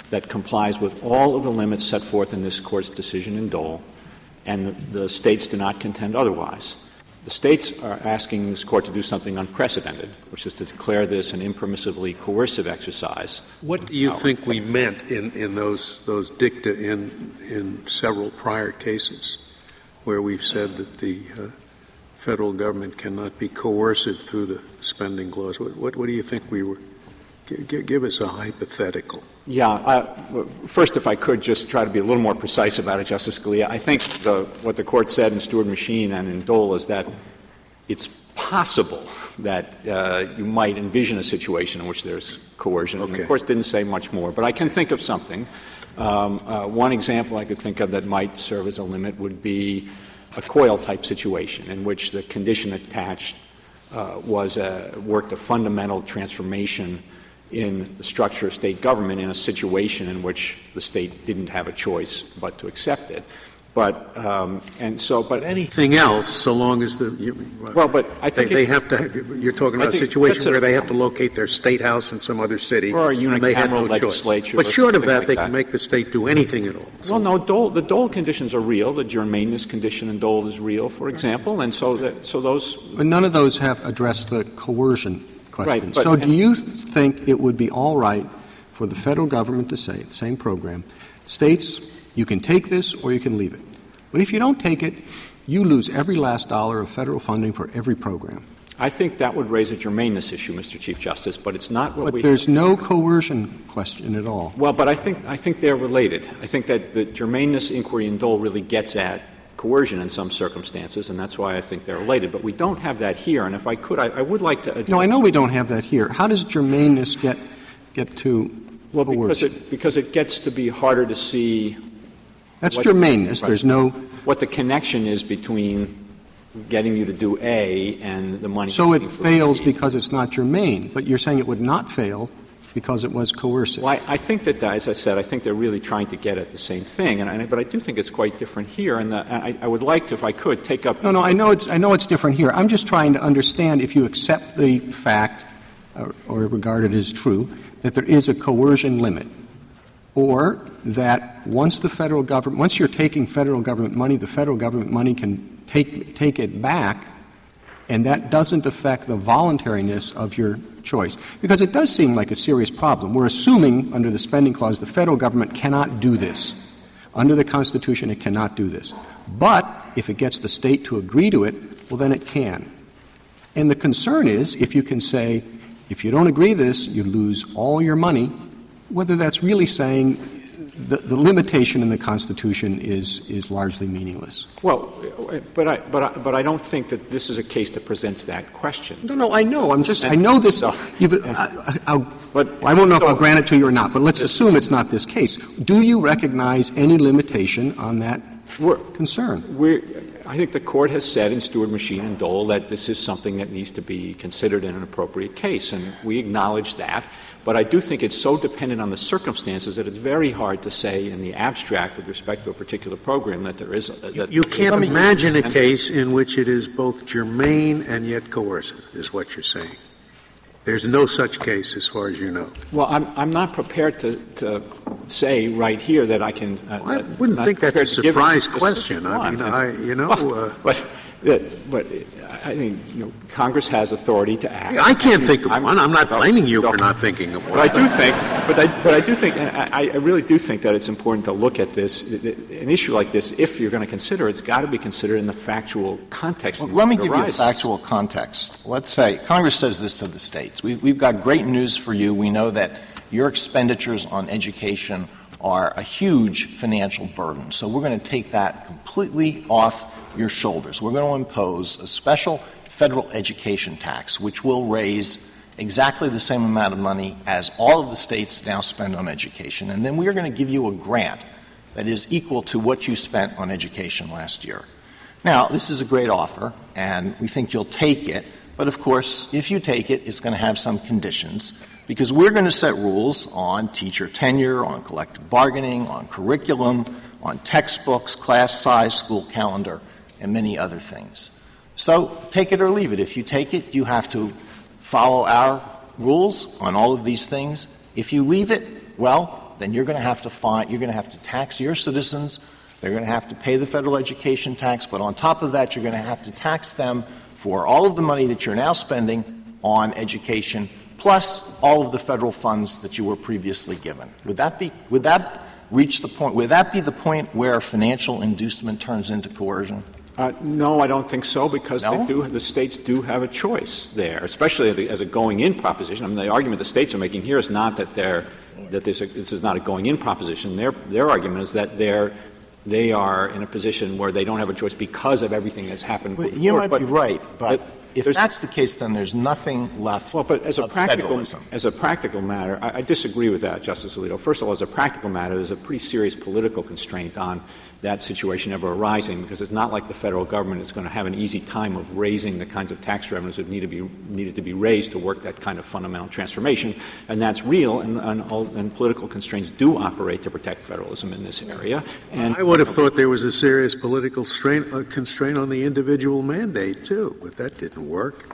that complies with all of the limits set forth in this Court's decision in Dole, and the, the states do not contend otherwise. The states are asking this Court to do something unprecedented, which is to declare this an impermissibly coercive exercise. What do you uh, think we meant in, in those those dicta in in several prior cases where we've said that the uh, federal government cannot be coercive through the spending clause? What, what, what do you think we were g- – give us a hypothetical. Yeah. Uh, first, if I could just try to be a little more precise about it, Justice Scalia, I think the, what the Court said in Stewart Machine and in Dole is that it's possible that uh, you might envision a situation in which there's coercion. Okay. And of course, didn't say much more. But I can think of something. Um, uh, one example I could think of that might serve as a limit would be a COIL-type situation in which the condition attached uh, was a, worked a fundamental transformation in the structure of state government in a situation in which the state didn't have a choice but to accept it. But um, and so, but anything else, so long as the you, well, but I think they, it, they have to. You're talking about a situation where a, they have to locate their state house in some other city, or a unicameral no legislature. But short of that, like they that. can make the state do anything at all. So. Well, no, Dole, the Dole conditions are real. The germaneness condition in Dole is real, for example, and so that so those. But none of those have addressed the coercion question. Right, but, so, do you think it would be all right for the federal government to say, the same program, states, you can take this or you can leave it? But if you don't take it, you lose every last dollar of federal funding for every program. I think that would raise a germaneness issue, Mister Chief Justice, but it's not what but we. But there's no coercion question at all. Well, but I think I think they're related. I think that the germaneness inquiry in Dole really gets at coercion in some circumstances, and that's why I think they're related. But we don't have that here. And if I could, I, I would like to. No, I know we don't have that here. How does germaneness get get to well coercion? because it because it gets to be harder to see. That's what, germaneness. Right, There's no what the connection is between getting you to do A and the money. So it fails because it's not germane, but you're saying it would not fail because it was coercive. Well, I, I think that, as I said, I think they're really trying to get at the same thing, and I, but I do think it's quite different here. And, the, and I, I would like to, if I could, take up. No, no, I know it's I know it's different here. I'm just trying to understand if you accept the fact, or, or regard it as true, that there is a coercion limit, or that once the federal government, once you're taking federal government money, the federal government money can take take it back, and that doesn't affect the voluntariness of your choice. Because it does seem like a serious problem. We're assuming under the spending clause the federal government cannot do this. Under the Constitution, it cannot do this. But if it gets the state to agree to it, well, then it can. And the concern is if you can say, if you don't agree to this, you lose all your money, whether that's really saying the, the limitation in the Constitution is is largely meaningless. Well, but I but I, but I don't think that this is a case that presents that question. No, no, I know. I'm just. I know this. So, you've, I, I'll, but I won't know so, if I'll grant it to you or not. But let's assume it's not this case. Do you recognize any limitation on that we're, concern? We're, I think the Court has said in Stewart Machine and Dole that this is something that needs to be considered in an appropriate case, and we acknowledge that. But I do think it's so dependent on the circumstances that it's very hard to say in the abstract with respect to a particular program that there is a, that you can't imagine a case in which it is both germane and yet coercive, is what you're saying. There's no such case as far as you know. Well, I'm I'm not prepared to, to say right here that I can. Uh, well, I wouldn't think that's a surprise question. I mean, I you know. Well, uh, but but I think you know Congress has authority to act. I can't think of I'm, one. I'm not so, blaming you so, for not thinking of one. But I do think, but I but I do think, and I, I really do think that it's important to look at this. An issue like this, if you're going to consider it, it's got to be considered in the factual context. Well, let me give arises. you a factual context. Let's say Congress says this to the states. We, we've got great news for you. We know that your expenditures on education are a huge financial burden. So we're going to take that completely off your shoulders. We're going to impose a special federal education tax, which will raise exactly the same amount of money as all of the states now spend on education. And then we are going to give you a grant that is equal to what you spent on education last year. Now, this is a great offer, and we think you'll take it. But, of course, if you take it, it's going to have some conditions, because we're going to set rules on teacher tenure, on collective bargaining, on curriculum, on textbooks, class size, school calendar, and many other things. So take it or leave it. If you take it, you have to follow our rules on all of these things. If you leave it, well, then you're going to have to find, you're going to have to tax your citizens. They're going to have to pay the federal education tax. But on top of that, you're going to have to tax them for all of the money that you're now spending on education, plus all of the federal funds that you were previously given. Would that be, would that reach the point, would that be the point where financial inducement turns into coercion? Uh, no, I don't think so, because no? they do, the states do have a choice there, especially as a going-in proposition. I mean, the argument the states are making here is not that they're that this, this is not a going-in proposition. Their their argument is that they're they are in a position where they don't have a choice because of everything that's happened. Well, before. you might but, be right, but, but if There's, that's the case, then there's nothing left well, but as a of practical, federalism. As a practical matter, I, I disagree with that, Justice Alito. First of all, as a practical matter, there's a pretty serious political constraint on that situation ever arising, because it's not like the federal government is going to have an easy time of raising the kinds of tax revenues that need to be needed to be raised to work that kind of fundamental transformation, and that's real, and, and, all, and political constraints do operate to protect federalism in this area. And I would have thought there was a serious political strain, uh, constraint on the individual mandate, too, but that didn't work.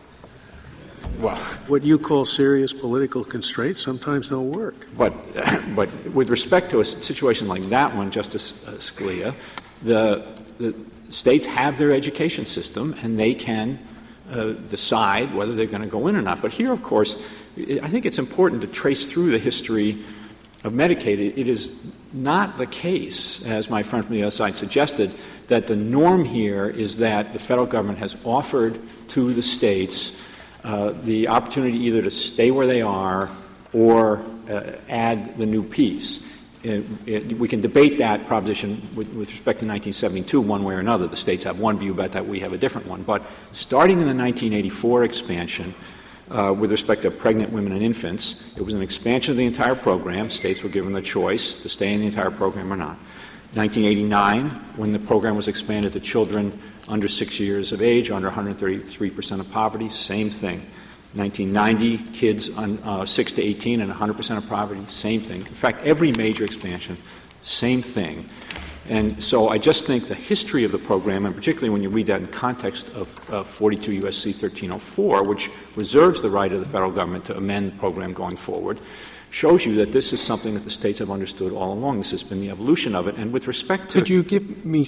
Well, what you call serious political constraints sometimes don't work. But, but with respect to a situation like that one, Justice Scalia, the, the states have their education system, and they can uh, decide whether they're going to go in or not. But here, of course, I think it's important to trace through the history of Medicaid. It is not the case, as my friend from the other side suggested, that the norm here is that the federal government has offered to the states Uh, the opportunity either to stay where they are or uh, add the new piece. It, it, we can debate that proposition with, with respect to nineteen seventy-two one way or another. The states have one view about that. We have a different one. But starting in the nineteen eighty-four expansion, uh, with respect to pregnant women and infants, it was an expansion of the entire program. States were given the choice to stay in the entire program or not. nineteen eighty-nine, when the program was expanded to children under six years of age, under one hundred thirty-three percent of poverty, same thing. nineteen ninety, kids on uh, six to eighteen and one hundred percent of poverty, same thing. In fact, every major expansion, same thing. And so I just think the history of the program, and particularly when you read that in context of uh, forty-two U S C thirteen oh four, which reserves the right of the federal government to amend the program going forward, shows you that this is something that the states have understood all along. This has been the evolution of it. And with respect to— Could you give me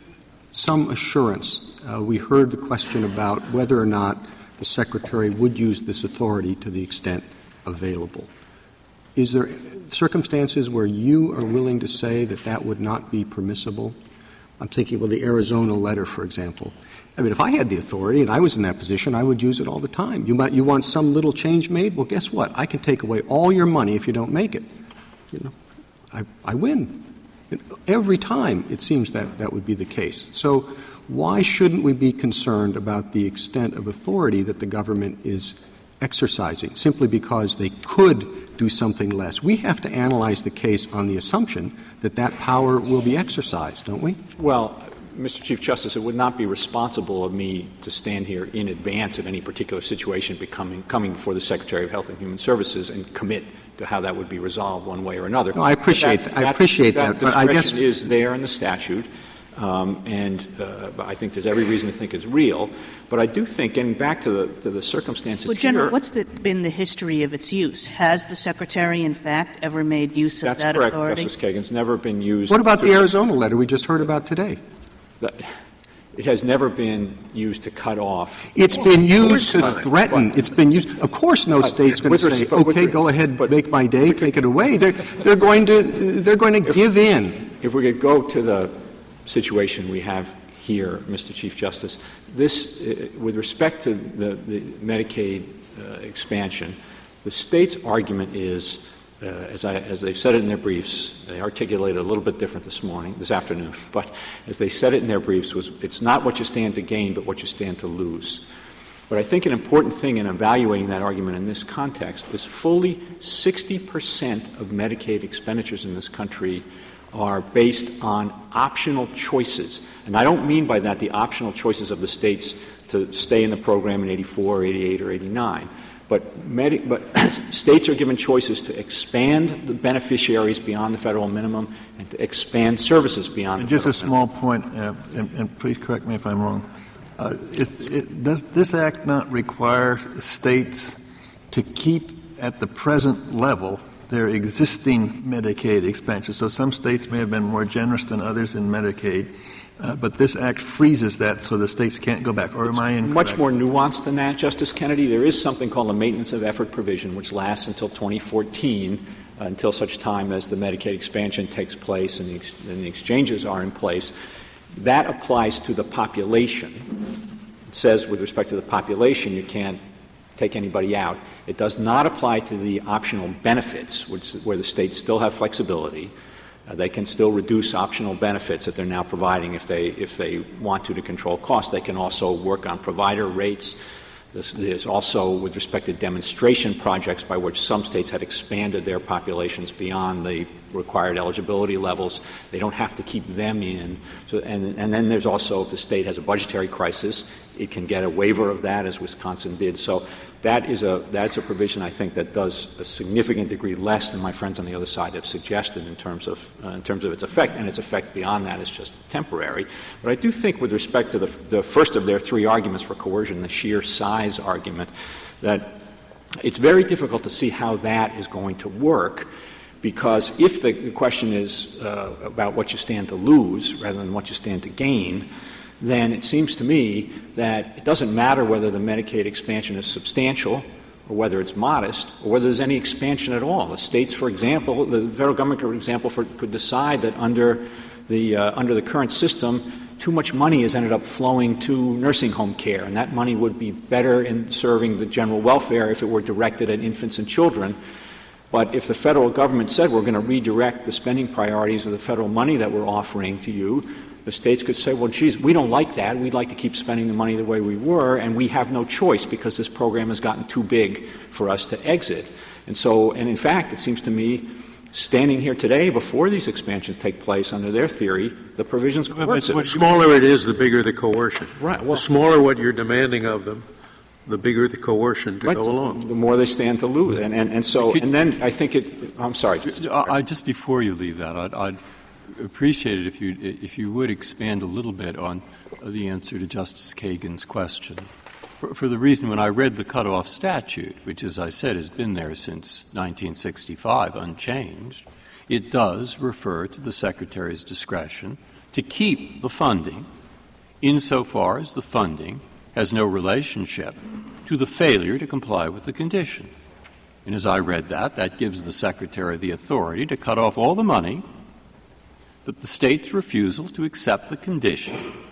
some assurance? Uh, we heard the question about whether or not the Secretary would use this authority to the extent available. Is there circumstances where you are willing to say that that would not be permissible? I'm thinking, well, the Arizona letter, for example. I mean, if I had the authority and I was in that position, I would use it all the time. You might, you want some little change made? Well, guess what? I can take away all your money if you don't make it. You know, I, I win. Every time it seems that that would be the case. So why shouldn't we be concerned about the extent of authority that the government is exercising simply because they could do something less? We have to analyze the case on the assumption that that power will be exercised, don't we? Well, Mister Chief Justice, it would not be responsible of me to stand here in advance of any particular situation becoming coming before the Secretary of Health and Human Services and commit to how that would be resolved one way or another. No, I appreciate that. that. I appreciate that, that but I guess is there in the statute, um, and uh, I think there's every reason to think it's real. But I do think, getting back to the to the circumstances well, General, here, what's the, been the history of its use? Has the Secretary, in fact, ever made use of that's that correct, authority? Justice Kagan. It's never been used. What about to, the Arizona letter we just heard about today? That, It has never been used to cut off. It's been used to threaten. It's been used. Of course, no state's going to say, "Okay, go ahead, make my day, take it away." They're they're going to they're going to give in. If we could go to the situation we have here, Mister Chief Justice, this, uh, with respect to the, the Medicaid uh, expansion, the state's argument is. Uh, as, I, as they've said it in their briefs, they articulated it a little bit different this morning, this afternoon, but as they said it in their briefs, was it's not what you stand to gain, but what you stand to lose. But I think an important thing in evaluating that argument in this context is fully sixty percent of Medicaid expenditures in this country are based on optional choices. And I don't mean by that the optional choices of the states to stay in the program in eighty-four, eighty-eight, or eighty-nine. But, med- but states are given choices to expand the beneficiaries beyond the federal minimum and to expand services beyond and the just federal a small minimum. point, uh, and, and please correct me if I'm wrong. Uh, it, it, does this act not require states to keep at the present level their existing Medicaid expansion. So some states may have been more generous than others in Medicaid, uh, but this act freezes that so the states can't go back. Or am it's I incorrect? Much more nuanced than that, Justice Kennedy. There is something called a maintenance of effort provision, which lasts until twenty fourteen, uh, until such time as the Medicaid expansion takes place and the, ex- and the exchanges are in place. That applies to the population. It says with respect to the population, you can't take anybody out. It does not apply to the optional benefits, which, where the states still have flexibility. Uh, they can still reduce optional benefits that they're now providing if they if they want to to control costs. They can also work on provider rates. This, there's also, with respect to demonstration projects by which some states had expanded their populations beyond the required eligibility levels. They don't have to keep them in. So, and, and then there's also, if the state has a budgetary crisis, it can get a waiver of that, as Wisconsin did. So that is a that's a provision, I think, that does a significant degree less than my friends on the other side have suggested in terms of uh, in terms of its effect, and its effect beyond that is just temporary. But I do think, with respect to the, the first of their three arguments for coercion, the sheer size argument, that it's very difficult to see how that is going to work, because if the, the question is uh, about what you stand to lose rather than what you stand to gain, then it seems to me that it doesn't matter whether the Medicaid expansion is substantial or whether it's modest or whether there's any expansion at all. The states, for example, the federal government, for example, for, could decide that under the uh, under the current system, too much money has ended up flowing to nursing home care, and that money would be better in serving the general welfare if it were directed at infants and children. But if the federal government said we're going to redirect the spending priorities of the federal money that we're offering to you, the states could say, well, geez, we don't like that. We'd like to keep spending the money the way we were, and we have no choice because this program has gotten too big for us to exit. And so, and in fact, it seems to me, standing here today before these expansions take place under their theory, the provisions coercive. The smaller it is, the bigger the coercion. Right. Well, the smaller what you're demanding of them, the bigger the coercion to right, go along. The more they stand to lose. And, and, and so, could, and then I think it — I'm sorry. Just, I, just before you leave that, I'd, I'd appreciate it if you if you would expand a little bit on the answer to Justice Kagan's question. For, for the reason, when I read the cutoff statute, which, as I said, has been there since nineteen sixty-five, unchanged, it does refer to the Secretary's discretion to keep the funding insofar as the funding has no relationship to the failure to comply with the condition. And as I read that, that gives the Secretary the authority to cut off all the money that the state's refusal to accept the condition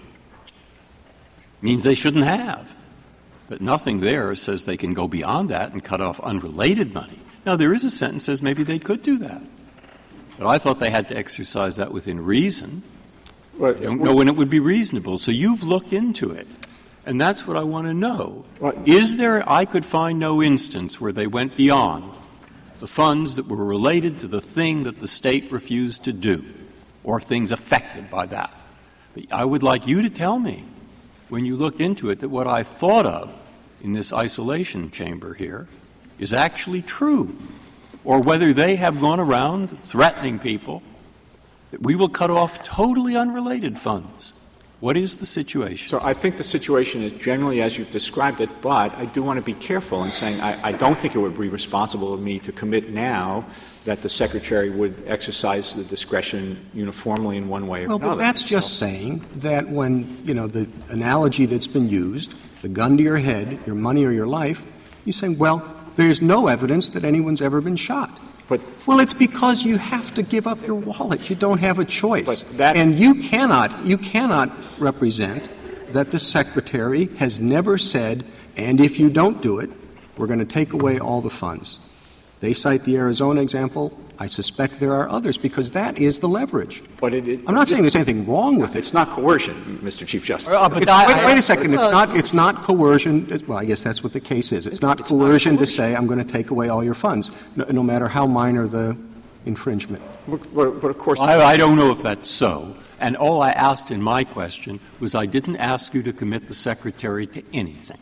means they shouldn't have. But nothing there says they can go beyond that and cut off unrelated money. Now, there is a sentence that says maybe they could do that. But I thought they had to exercise that within reason. Right. I don't know when it would be reasonable. So you've looked into it. And that's what I want to know. Right. Is there — I could find no instance where they went beyond the funds that were related to the thing that the state refused to do, or things affected by that. But I would like you to tell me, when you looked into it, that what I thought of in this isolation chamber here is actually true, or whether they have gone around threatening people that we will cut off totally unrelated funds. What is the situation? So I think the situation is generally as you've described it, but I do want to be careful in saying I, I don't think it would be responsible of me to commit now that the Secretary would exercise the discretion uniformly in one way or well, another. Well, but that's so. just saying that when, you know, the analogy that's been used, the gun to your head, your money or your life, you're saying, well, there's no evidence that anyone's ever been shot. But, well, it's because you have to give up your wallet. You don't have a choice. But that, and you cannot, you cannot represent that the Secretary has never said, and if you don't do it, we're going to take away all the funds. They cite the Arizona example. I suspect there are others, because that is the leverage. But it, it, I'm not saying there's anything wrong with it. It's not coercion, Mister Chief Justice. Uh, but I, wait, wait a second. It's not, it's not coercion. Well, I guess that's what the case is. It's, it's not, it's coercion not coercion to say I'm going to take away all your funds, no, no matter how minor the infringement. But, but, but of course, I, I don't know if that's so. And all I asked in my question was I didn't ask you to commit the Secretary to anything.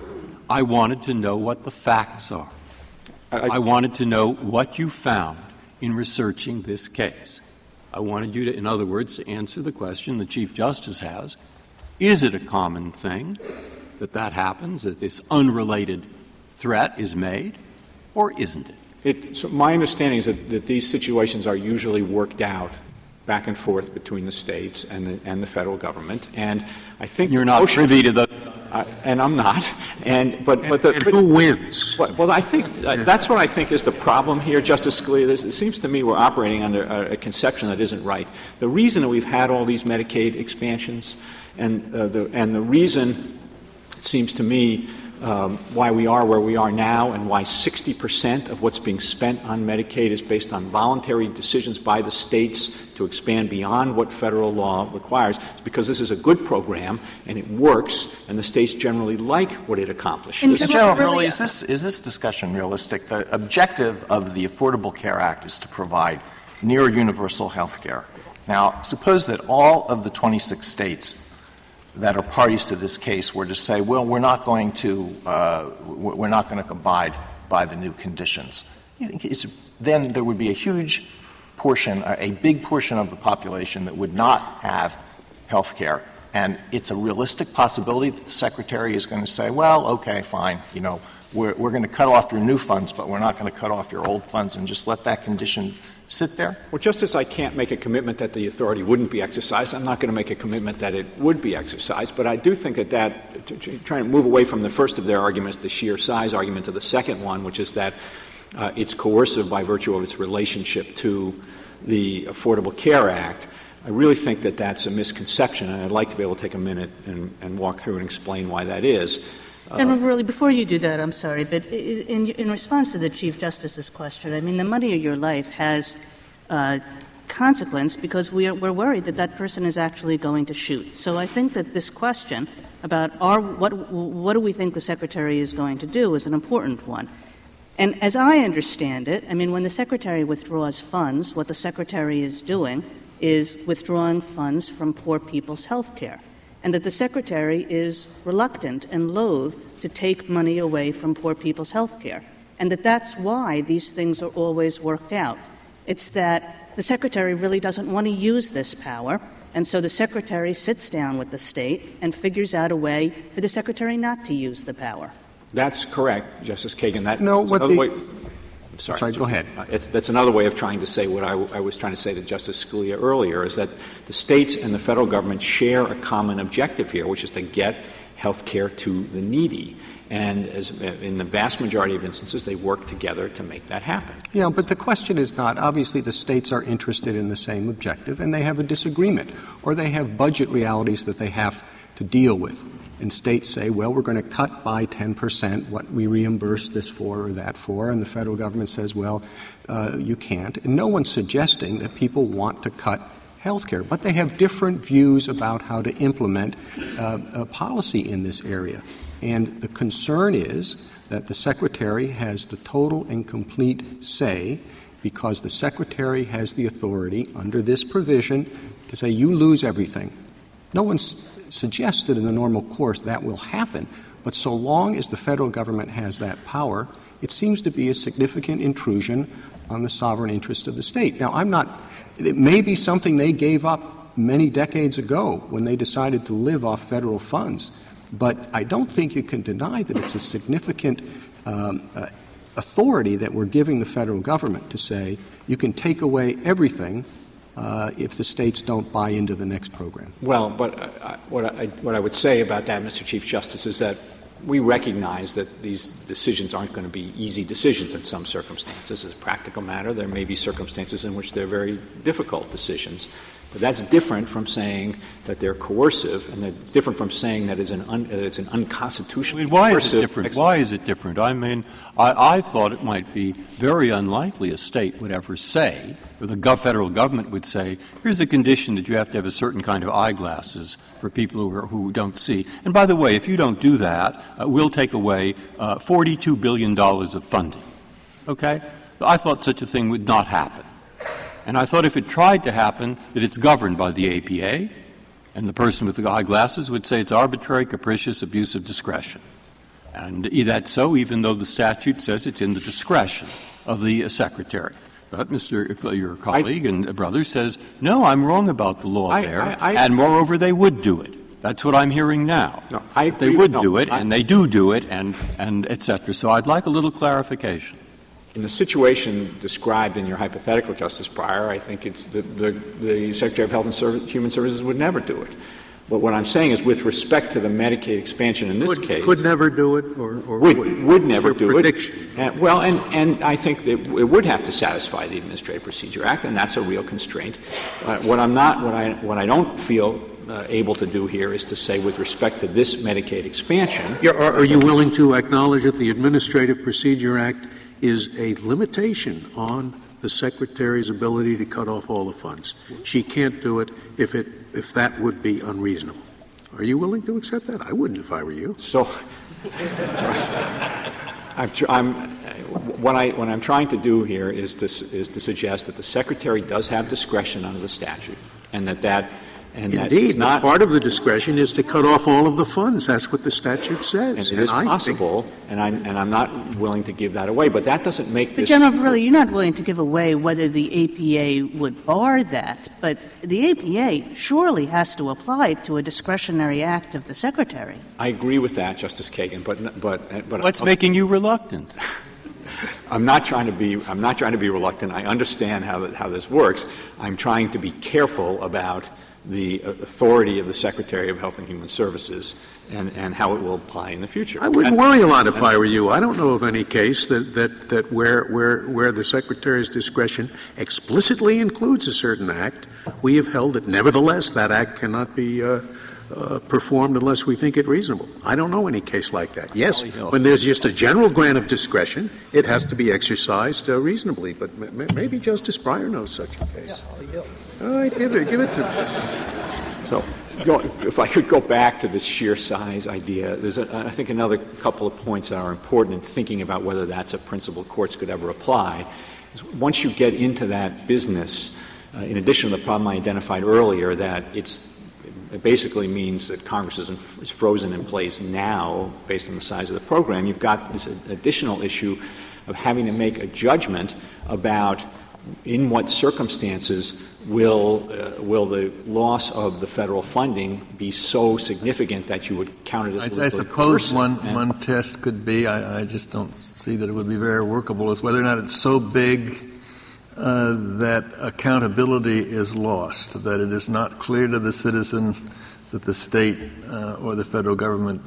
I wanted to know what the facts are. I, I, I wanted to know what you found in researching this case. I wanted you to, in other words, to answer the question the Chief Justice has. Is it a common thing that that happens, that this unrelated threat is made, or isn't it? It, so my understanding is that, that these situations are usually worked out back and forth between the states and the, and the federal government. And I think you're not motion, privy to those. Uh, and I'm not. And but and, but, the, and but who wins? Well, well I think uh, that's what I think is the problem here, Justice Scalia. This, it seems to me we're operating under a, a conception that isn't right. The reason that we've had all these Medicaid expansions, and uh, the and the reason it seems to me. Um, why we are where we are now and why sixty percent of what's being spent on Medicaid is based on voluntary decisions by the states to expand beyond what federal law requires is because this is a good program and it works and the states generally like what it accomplishes. Mister General, really, is this, is this discussion realistic? The objective of the Affordable Care Act is to provide near universal health care. Now, suppose that all of the twenty-six states that are parties to this case were to say, well, we're not going to uh, we're not going to abide by the new conditions. It's, then there would be a huge portion, a big portion of the population that would not have health care. And it's a realistic possibility that the Secretary is going to say, well, okay, fine, you know, we're, we're going to cut off your new funds, but we're not going to cut off your old funds and just let that condition sit there? Well, just as I can't make a commitment that the authority wouldn't be exercised, I'm not going to make a commitment that it would be exercised. But I do think that that, to, to, trying to move away from the first of their arguments, the sheer size argument, to the second one, which is that uh, it's coercive by virtue of its relationship to the Affordable Care Act, I really think that that's a misconception, and I'd like to be able to take a minute and, and walk through and explain why that is. Uh, General Verrilli, before you do that, I'm sorry, but in, in response to the Chief Justice's question, I mean, the money of your life has uh, consequence because we are, we're worried that that person is actually going to shoot. So I think that this question about our, what, what do we think the Secretary is going to do is an important one. And as I understand it, I mean, when the Secretary withdraws funds, what the Secretary is doing is withdrawing funds from poor people's health care. And that the Secretary is reluctant and loath to take money away from poor people's health care, and that that's why these things are always worked out. It's that the Secretary really doesn't want to use this power, and so the Secretary sits down with the state and figures out a way for the Secretary not to use the power. That's correct, Justice Kagan. That, no, what the, way, I'm sorry. sorry, go ahead. Uh, it's, that's another way of trying to say what I, w- I was trying to say to Justice Scalia earlier, is that the states and the federal government share a common objective here, which is to get health care to the needy. And as, in the vast majority of instances, they work together to make that happen. Yeah, but the question is not, obviously the states are interested in the same objective, and they have a disagreement, or they have budget realities that they have to deal with. And states say, well, we're going to cut by ten percent what we reimburse this for or that for, and the federal government says, well, uh, you can't. And no one's suggesting that people want to cut health care, but they have different views about how to implement uh, a policy in this area. And the concern is that the Secretary has the total and complete say because the Secretary has the authority under this provision to say you lose everything. No one's suggested in the normal course that will happen, but so long as the federal government has that power, it seems to be a significant intrusion on the sovereign interest of the state. Now, I'm not — it may be something they gave up many decades ago when they decided to live off federal funds, but I don't think you can deny that it's a significant um, uh, authority that we're giving the federal government to say you can take away everything Uh, if the states don't buy into the next program. Well, but uh, what, I, what I would say about that, Mister Chief Justice, is that we recognize that these decisions aren't going to be easy decisions in some circumstances. As a practical matter, there may be circumstances in which they're very difficult decisions. But that's different from saying that they're coercive, and it's different from saying that it's an, un, that it's an unconstitutional. I mean, why is it different? Ex- why is it different? I mean, I, I thought it might be very unlikely a state would ever say, or the gov- federal government would say, here's a condition that you have to have a certain kind of eyeglasses for people who, are, who don't see. And by the way, if you don't do that, uh, we'll take away uh, forty-two billion dollars of funding. Okay? I thought such a thing would not happen. And I thought if it tried to happen, that it's governed by the A P A, and the person with the eyeglasses would say it's arbitrary, capricious, abuse of discretion. And that's so, even though the statute says it's in the discretion of the uh, Secretary. But Mister your colleague I, and brother says, no, I'm wrong about the law I, there, I, I, and moreover, they would do it. That's what I'm hearing now. No, I agree, they would no, do it, I, and they do do it, and, and et cetera. So I'd like a little clarification. in the situation described in your hypothetical, Justice Breyer, I think it's the, the, the Secretary of Health and Service, Human Services would never do it. But what I'm saying is, with respect to the Medicaid expansion in this could, case, could never do it, or, or would would, would never do prediction? it. And, well, and and I think that it would have to satisfy the Administrative Procedure Act, and that's a real constraint. Uh, what I'm not, what I what I don't feel uh, able to do here is to say, with respect to this Medicaid expansion, yeah, are, are you willing to acknowledge that the Administrative Procedure Act is a limitation on the Secretary's ability to cut off all the funds? She can't do it if it if that would be unreasonable. Are you willing to accept that? I wouldn't if I were you. So, I'm, I'm, what, I, what I'm trying to do here is to, is to suggest that the Secretary does have discretion under the statute, and that that And Indeed, not, part of the discretion is to cut off all of the funds. That's what the statute says. And it is and possible, and I'm, and I'm not willing to give that away, but that doesn't make but this... General Verrilli, you're not willing to give away whether the A P A would bar that, but the A P A surely has to apply to a discretionary act of the Secretary. I agree with that, Justice Kagan, but... but, but What's uh, making you reluctant? I'm not trying to be. I'm not trying to be reluctant. I understand how how this works. I'm trying to be careful about the authority of the Secretary of Health and Human Services and, and how it will apply in the future. I wouldn't and, worry a lot if I were you. I don't know of any case that, that, that where, where, where the Secretary's discretion explicitly includes a certain act. We have held that, nevertheless, that act cannot be uh, uh, performed unless we think it reasonable. I don't know any case like that. Yes, when there's just a general grant of discretion, it has to be exercised uh, reasonably. But m- maybe Justice Breyer knows such a case. All right, give it, give it to me. So, go, if I could go back to this sheer size idea, there's, a, I think, another couple of points that are important in thinking about whether that's a principle courts could ever apply. Once you get into that business, uh, in addition to the problem I identified earlier, that it's it basically means that Congress is, in, is frozen in place now based on the size of the program, you've got this additional issue of having to make a judgment about in what circumstances will uh, will the loss of the federal funding be so significant that you would count it as I, I suppose one, one test could be, I, I just don't see that it would be very workable, is whether or not it's so big uh, that accountability is lost, that it is not clear to the citizen that the state uh, or the federal government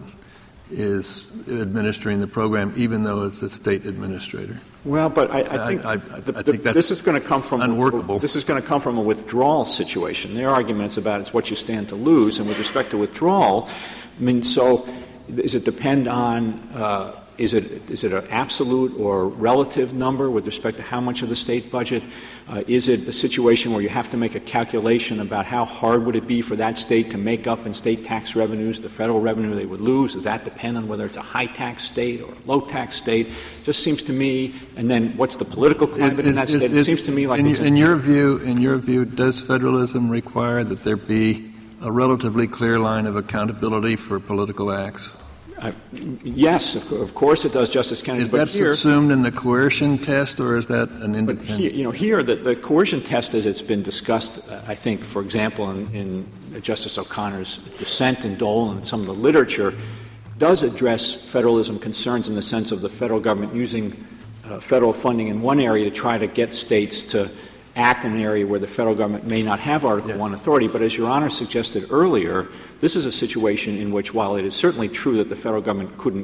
is administering the program, even though it's a state administrator. Well, but I, I think, I, I, the, I think the, this is going to come from unworkable. This is going to come from a withdrawal situation. Their arguments about it's what you stand to lose, and with respect to withdrawal, I mean, so does it depend on uh, is it is it an absolute or relative number with respect to how much of the state budget? Uh, is it a situation where you have to make a calculation about how hard would it be for that state to make up in state tax revenues the federal revenue they would lose? Does that depend on whether it's a high-tax state or a low-tax state? Just seems to me, and then what's the political climate it, in that it, state? It, it seems to me like in, it's in your view, in your view, does federalism require that there be a relatively clear line of accountability for political acts? Uh, yes, of, of course it does, Justice Kennedy. Is but that here, subsumed in the coercion test, or is that an But independent? here, you know, here the, the coercion test, as it's been discussed, uh, I think, for example, in, in Justice O'Connor's dissent in Dole and some of the literature, does address federalism concerns in the sense of the federal government using uh, federal funding in one area to try to get states to act in an area where the federal government may not have Article yeah. I authority. But as Your Honor suggested earlier, this is a situation in which, while it is certainly true that the federal government couldn't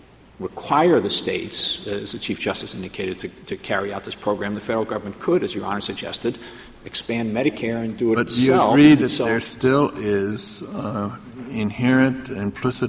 require the states, as the Chief Justice indicated, to, to carry out this program, the federal government could, as Your Honor suggested, expand Medicare and do it but itself. But you agree that so, there still is uh, inherent, implicit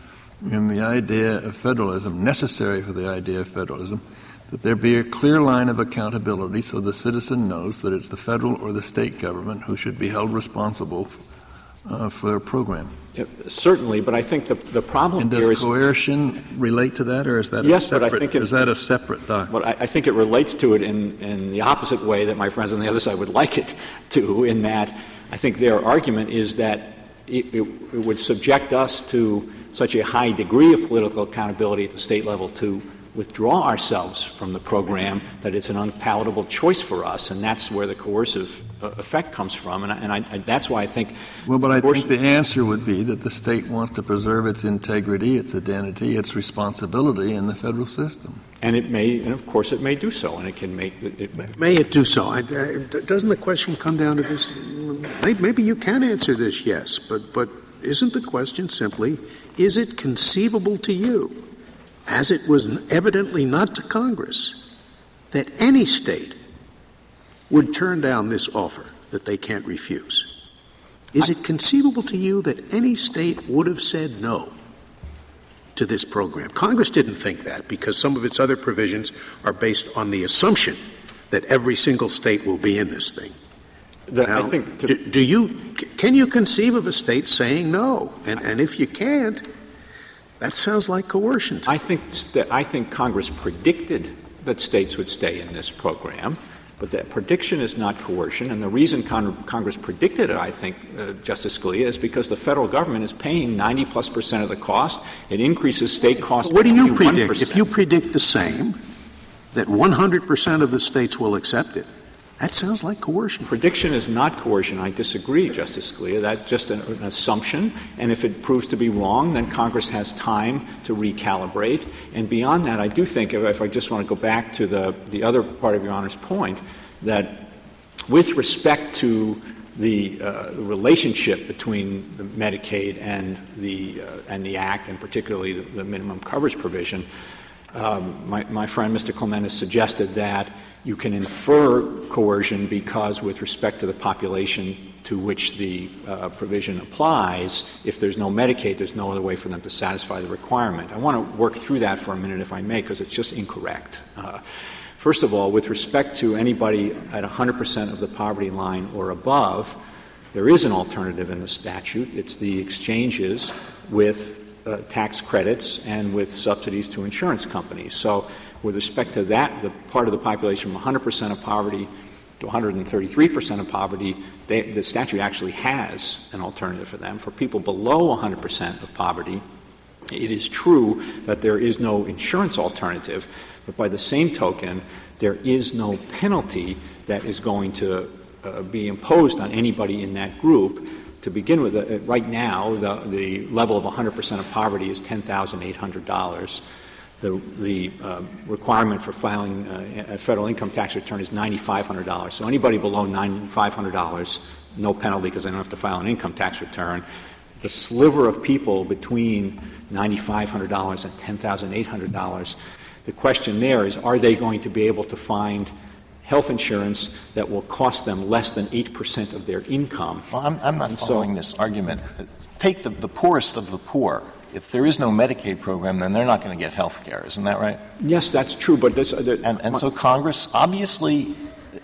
in the idea of federalism, necessary for the idea of federalism, that there be a clear line of accountability so the citizen knows that it's the federal or the state government who should be held responsible uh, for their program. Yeah, certainly, but I think the, the problem and here does is... coercion relate to that, or is that yes, a separate, but I think it, is that a separate doctrine? Well, I, I think it relates to it in, in the opposite way that my friends on the other side would like it to, in that I think their argument is that it, it, it would subject us to such a high degree of political accountability at the state level to withdraw ourselves from the program, that it's an unpalatable choice for us, and that's where the coercive uh, effect comes from. And, I, and I, I, that's why I think — Well, but I think the answer would be that the state wants to preserve its integrity, its identity, its responsibility in the federal system. And it may, and of course it may do so, and it can make it, it may. may it do so. I, I, doesn't the question come down to this? Maybe you can answer this, yes, but but isn't the question simply, is it conceivable to you, as it was evidently not to Congress, that any state would turn down this offer that they can't refuse? Is it conceivable to you that any state would have said no to this program? Congress didn't think that because some of its other provisions are based on the assumption that every single state will be in this thing. The, now, I think to, do, do you can you conceive of a state saying no? And, and if you can't, that sounds like coercion. I think st- I think Congress predicted that states would stay in this program, but that prediction is not coercion. And the reason con- Congress predicted it, I think, uh, Justice Scalia, is because the federal government is paying ninety plus percent of the cost. It increases state costs. What do you twenty-one percent. predict? If you predict the same, that one hundred percent of the states will accept it, that sounds like coercion. Prediction is not coercion. I disagree, Justice Scalia. That's just an, an assumption. And if it proves to be wrong, then Congress has time to recalibrate. And beyond that, I do think, if I just want to go back to the, the other part of Your Honor's point, that with respect to the uh, relationship between the Medicaid and the uh, and the Act, and particularly the, the minimum coverage provision, um, my, my friend Mister Clement has suggested that you can infer coercion because, with respect to the population to which the uh, provision applies, if there's no Medicaid, there's no other way for them to satisfy the requirement. I want to work through that for a minute, if I may, because it's just incorrect. Uh, first of all, with respect to anybody at one hundred percent of the poverty line or above, there is an alternative in the statute. It's the exchanges with uh, tax credits and with subsidies to insurance companies. So with respect to that, the part of the population from one hundred percent of poverty to one hundred thirty-three percent of poverty, they, the statute actually has an alternative for them. For people below one hundred percent of poverty, it is true that there is no insurance alternative, but by the same token, there is no penalty that is going to uh, be imposed on anybody in that group. To begin with, uh, right now, the, the level of one hundred percent of poverty is ten thousand eight hundred dollars. The, the uh, requirement for filing uh, a federal income tax return is nine thousand five hundred dollars. So anybody below nine thousand five hundred dollars, no penalty because they don't have to file an income tax return. The sliver of people between nine thousand five hundred dollars and ten thousand eight hundred dollars, the question there is, are they going to be able to find health insurance that will cost them less than eight percent of their income? Well, I'm, I'm not and following so, this argument. Take the, the poorest of the poor. If there is no Medicaid program, then they're not going to get health care. Isn't that right? Yes, that's true. But this, uh, and, and so Congress obviously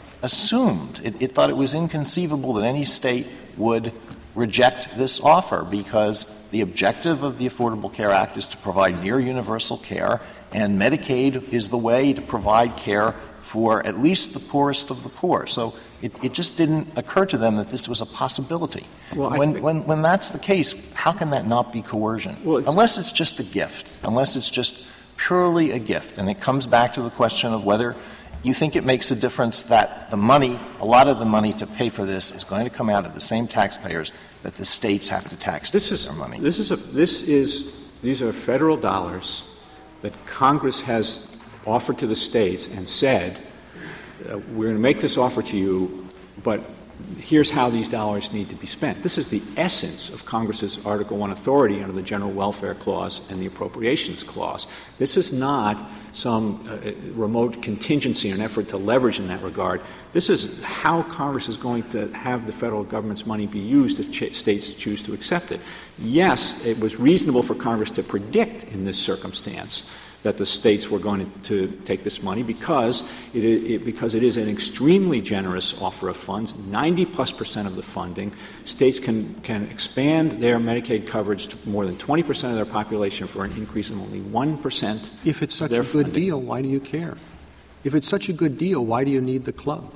assumed, it, it thought it was inconceivable that any state would reject this offer because the objective of the Affordable Care Act is to provide near universal care, and Medicaid is the way to provide care for at least the poorest of the poor. So it, it just didn't occur to them that this was a possibility. Well, when, think, when, when that's the case, how can that not be coercion? Well, it's, unless it's just a gift, unless it's just purely a gift. And it comes back to the question of whether you think it makes a difference that the money, a lot of the money to pay for this is going to come out of the same taxpayers that the states have to tax this is, their money. This is a, this is, these are federal dollars that Congress has offered to the states and said, uh, we're going to make this offer to you, but here's how these dollars need to be spent. This is the essence of Congress's Article one authority under the General Welfare Clause and the Appropriations Clause. This is not some uh, remote contingency or an effort to leverage in that regard. This is how Congress is going to have the federal government's money be used if ch- states choose to accept it. Yes, it was reasonable for Congress to predict in this circumstance that the states were going to, to take this money because it, it, because it is an extremely generous offer of funds, ninety plus percent of the funding. States can, can expand their Medicaid coverage to more than twenty percent of their population for an increase of only one percent. If it's such a good funding. deal, why do you care? If it's such a good deal, why do you need the club?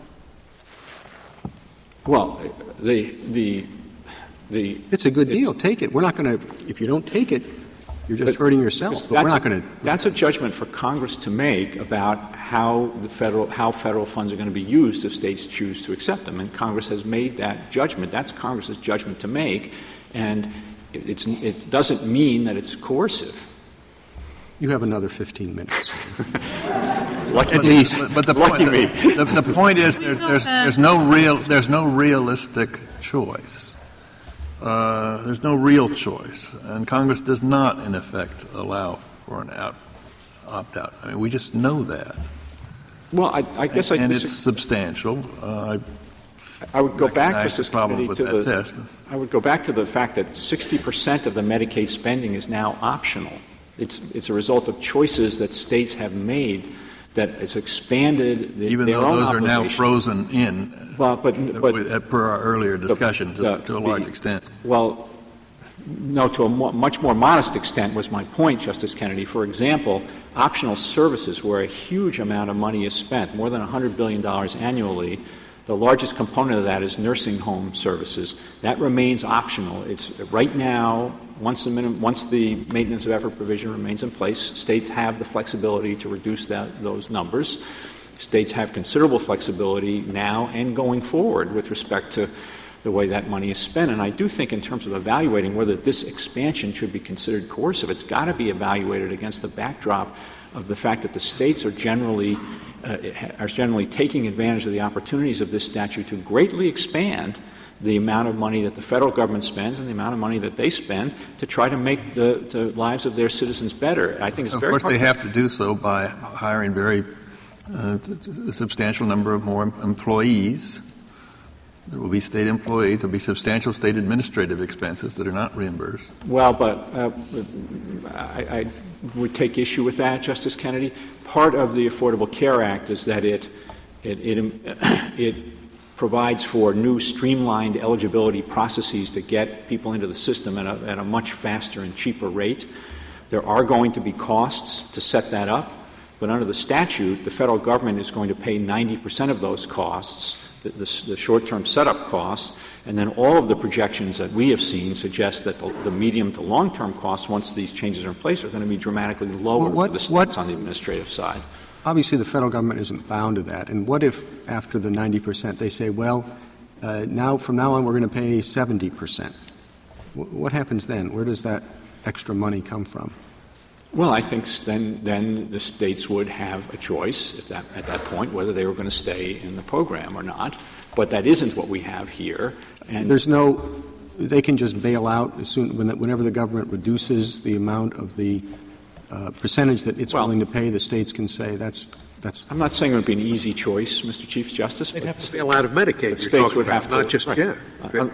Well, the, the, the, it's a good deal. Take it. We're not going to, if you don't take it, You're just but, hurting yourself, but we're not going to. That's a judgment for Congress to make about how the federal how federal funds are going to be used if states choose to accept them. And Congress has made that judgment. That's Congress's judgment to make, and it's, it doesn't mean that it's coercive. You have another fifteen minutes. Lucky At me. least, but the Lucky point, me. The, the, the point is there's, there's, there's no real there's no realistic choice. Uh, there's no real choice, and Congress does not, in effect, allow for an out, opt-out. I mean, we just know that. Well, I, I guess and, I and dis- it's substantial. Uh, I would go back, Justice problem Kennedy, with to that the. test. I would go back to the fact that sixty percent of the Medicaid spending is now optional. It's it's a result of choices that states have made that has expanded the, even their though own those are now obligation. frozen in. Well, but, but per our earlier discussion, the, to, to a large the, extent. Well, no, to a mo- much more modest extent was my point, Justice Kennedy. For example, optional services, where a huge amount of money is spent, more than one hundred billion dollars annually. The largest component of that is nursing home services. That remains optional. It's right now, once the minimum, once the maintenance of effort provision remains in place, states have the flexibility to reduce that, those numbers. States have considerable flexibility now and going forward with respect to the way that money is spent. And I do think in terms of evaluating whether this expansion should be considered coercive, it's got to be evaluated against the backdrop of the fact that the states are generally uh, are generally taking advantage of the opportunities of this statute to greatly expand the amount of money that the federal government spends and the amount of money that they spend to try to make the, the lives of their citizens better. I think it's of very course hard they have to do so by hiring very uh, a substantial number of more employees. There will be state employees. There will be substantial state administrative expenses that are not reimbursed. Well, but uh, I, I would take issue with that, Justice Kennedy. Part of the Affordable Care Act is that it it it, it provides for new streamlined eligibility processes to get people into the system at a, at a much faster and cheaper rate. There are going to be costs to set that up, but under the statute, the federal government is going to pay ninety percent of those costs, the, the, the short-term setup costs, and then all of the projections that we have seen suggest that the, the medium to long-term costs, once these changes are in place, are going to be dramatically lower well, what, for the states what, on the administrative side. Obviously, the federal government isn't bound to that. And what if, after the ninety percent, they say, well, uh, now from now on we're going to pay seventy percent? W- what happens then? Where does that extra money come from? Well, I think then then the states would have a choice at that, at that point whether they were going to stay in the program or not. But that isn't what we have here. And there's no — they can just bail out as soon — whenever the government reduces the amount of the uh, percentage that it's well, willing to pay, the states can say that's — that's. I'm not saying it would be an easy choice, Mister Chief Justice. They'd have to bail out of Medicaid. States would have to, not just right. yeah. Uh,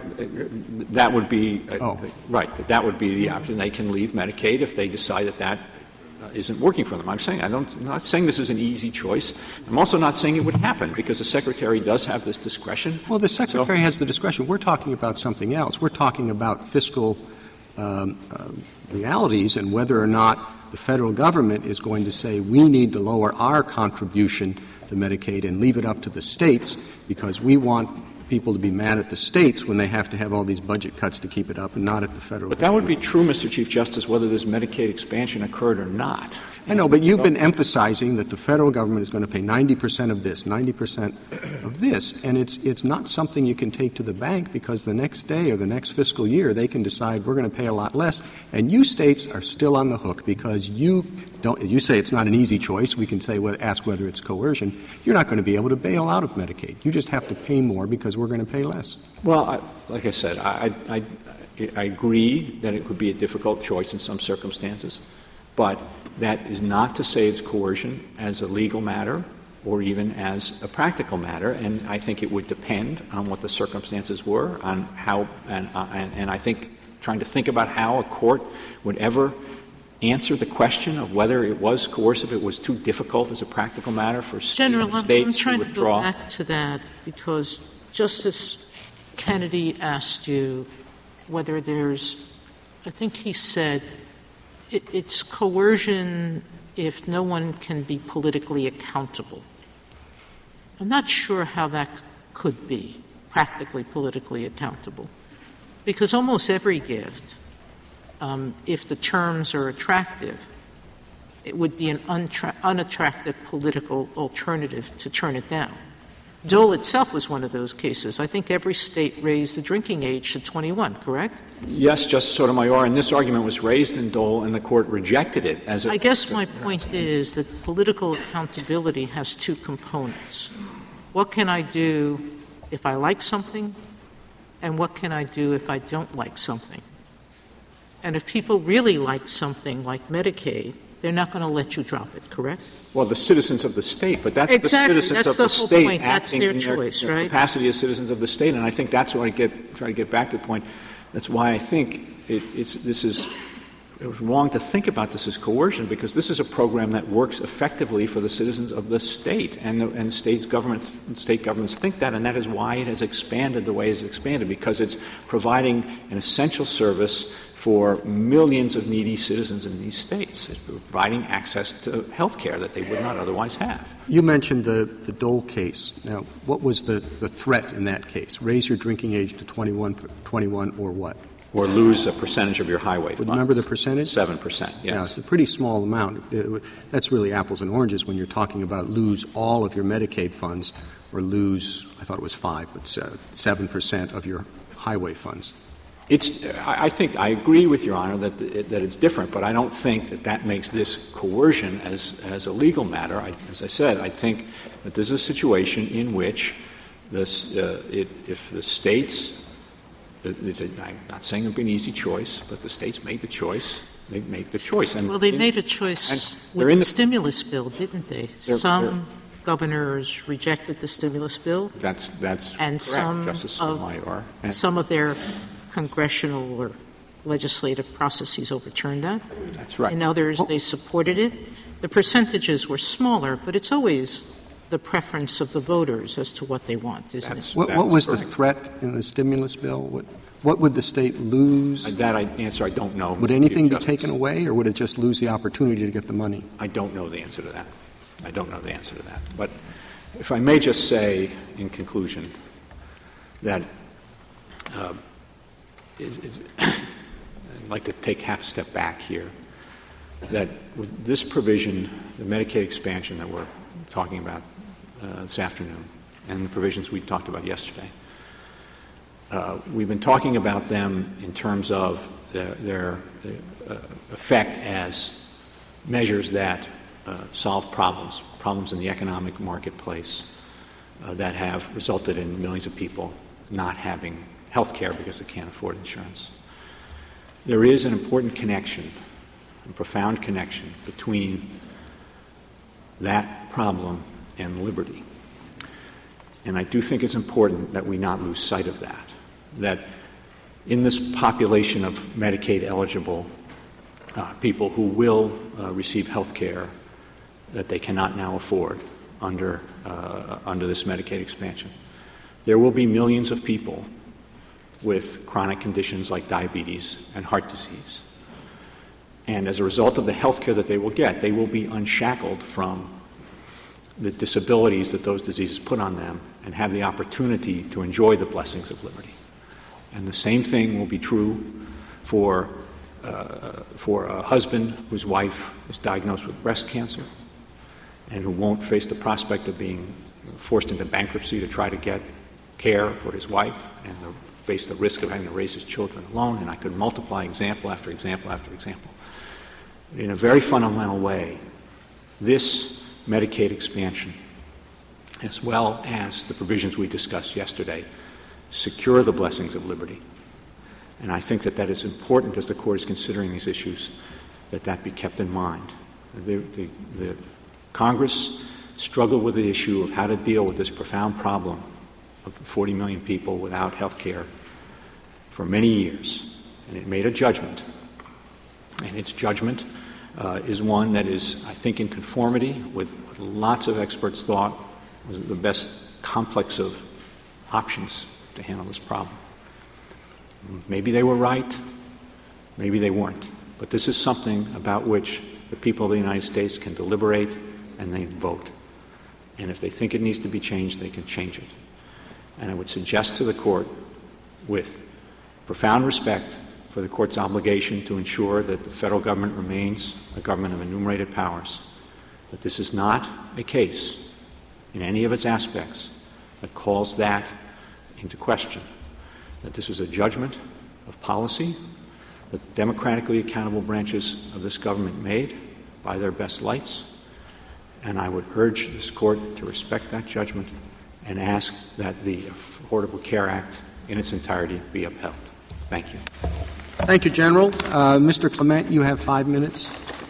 that would be uh, oh. right. That would be the option. They can leave Medicaid if they decide that that uh, isn't working for them. I'm saying I don't. I'm not saying this is an easy choice. I'm also not saying it would happen because the Secretary does have this discretion. Well, the Secretary so, has the discretion. We're talking about something else. We're talking about fiscal um, uh, realities and whether or not the federal government is going to say we need to lower our contribution to Medicaid and leave it up to the states because we want people to be mad at the states when they have to have all these budget cuts to keep it up and not at the federal But government. That would be true, Mister Chief Justice, whether this Medicaid expansion occurred or not. I know, but you've been emphasizing that the federal government is going to pay ninety percent of this, ninety percent of this, and it's it's not something you can take to the bank because the next day or the next fiscal year they can decide we're going to pay a lot less, and you states are still on the hook because you don't — you say it's not an easy choice. We can say ask whether it's coercion. You're not going to be able to bail out of Medicaid. You just have to pay more because we're going to pay less. Well, I, like I said, I, I, I agree that it could be a difficult choice in some circumstances, but that is not to say it's coercion as a legal matter or even as a practical matter, and I think it would depend on what the circumstances were, on how, and, uh, and, and I think trying to think about how a court would ever answer the question of whether it was coercive, it was too difficult as a practical matter for General, states I'm trying to to withdraw. go back to that because Justice Kennedy asked you whether there's — I think he said it, it's coercion if no one can be politically accountable. I'm not sure how that could be, practically politically accountable, because almost every gift um, if the terms are attractive, it would be an untra- unattractive political alternative to turn it down. Dole itself was one of those cases. I think every state raised the drinking age to twenty-one, correct? Yes, Justice Sotomayor, and this argument was raised in Dole, and the Court rejected it as a— I guess my point is that political accountability has two components. What can I do if I like something, and what can I do if I don't like something? And if people really like something like Medicaid, they're not going to let you drop it, correct? Well, the citizens of the state, but that's exactly. the citizens that's of the, the whole state point. That's acting their in choice, their, right? their capacity as citizens of the state, and I think that's what I get try to get back to the point. That's why I think it, it's this is it was wrong to think about this as coercion, because this is a program that works effectively for the citizens of the state, and the, and states government state governments think that, and that is why it has expanded the way it's expanded, because it's providing an essential service for millions of needy citizens in these states. It's providing access to health care that they would not otherwise have. You mentioned the, the Dole case. Now, what was the, the threat in that case? Raise your drinking age to twenty-one, twenty-one or what? Or lose a percentage of your highway funds. Remember the percentage? Seven percent, yes. Now, it's a pretty small amount. That's really apples and oranges when you're talking about lose all of your Medicaid funds or lose, I thought it was five, but seven percent of your highway funds. It's, I think I agree with Your Honor that that it's different, but I don't think that that makes this coercion as as a legal matter. I, as I said, I think that this is a situation in which this, uh, it, if the states, it's a, I'm not saying it would be an easy choice, but the states made the choice. They make the choice. And well, they in, made a choice with the, the stimulus bill, didn't they? They're, Some they're, governors rejected the stimulus bill. That's that's and correct, some Justice Sotomayor. Of, some of their congressional or legislative processes overturned that. That's right. In others, they supported it. The percentages were smaller, but it's always the preference of the voters as to what they want, isn't that's, it? What, that's what was correct. the threat in the stimulus bill? What, what would the state lose? That I, answer I don't know. Would anything be Justice. taken away, or would it just lose the opportunity to get the money? I don't know the answer to that. I don't know the answer to that. But if I may just say in conclusion that uh, it, it, I'd like to take half a step back here, that with this provision, the Medicaid expansion that we're talking about uh, this afternoon, and the provisions we talked about yesterday, uh, we've been talking about them in terms of their, their uh, effect as measures that uh, solve problems, problems in the economic marketplace uh, that have resulted in millions of people not having health care because they can't afford insurance. There is an important connection, a profound connection between that problem and liberty. And I do think it's important that we not lose sight of that, that in this population of Medicaid-eligible uh, people who will uh, receive health care that they cannot now afford under, uh, under this Medicaid expansion, there will be millions of people with chronic conditions like diabetes and heart disease. And as a result of the health care that they will get, they will be unshackled from the disabilities that those diseases put on them and have the opportunity to enjoy the blessings of liberty. And the same thing will be true for, uh, for a husband whose wife is diagnosed with breast cancer and who won't face the prospect of being forced into bankruptcy to try to get care for his wife and the, face the risk of having to raise his children alone. And I could multiply example after example after example. In a very fundamental way, this Medicaid expansion, as well as the provisions we discussed yesterday, secure the blessings of liberty. And I think that that is important as the Court is considering these issues, that that be kept in mind. The, the, the Congress struggled with the issue of how to deal with this profound problem of forty million people without health care for many years. And it made a judgment. And its judgment uh, is one that is, I think, in conformity with what lots of experts thought was the best complex of options to handle this problem. Maybe they were right, maybe they weren't. But this is something about which the people of the United States can deliberate and they vote. And if they think it needs to be changed, they can change it. And I would suggest to the Court, with profound respect for the Court's obligation to ensure that the federal government remains a government of enumerated powers, that this is not a case in any of its aspects that calls that into question, that this is a judgment of policy that democratically accountable branches of this government made by their best lights, and I would urge this Court to respect that judgment and ask that the Affordable Care Act in its entirety be upheld. Thank you. Thank you, General. Uh, Mister Clement, you have five minutes.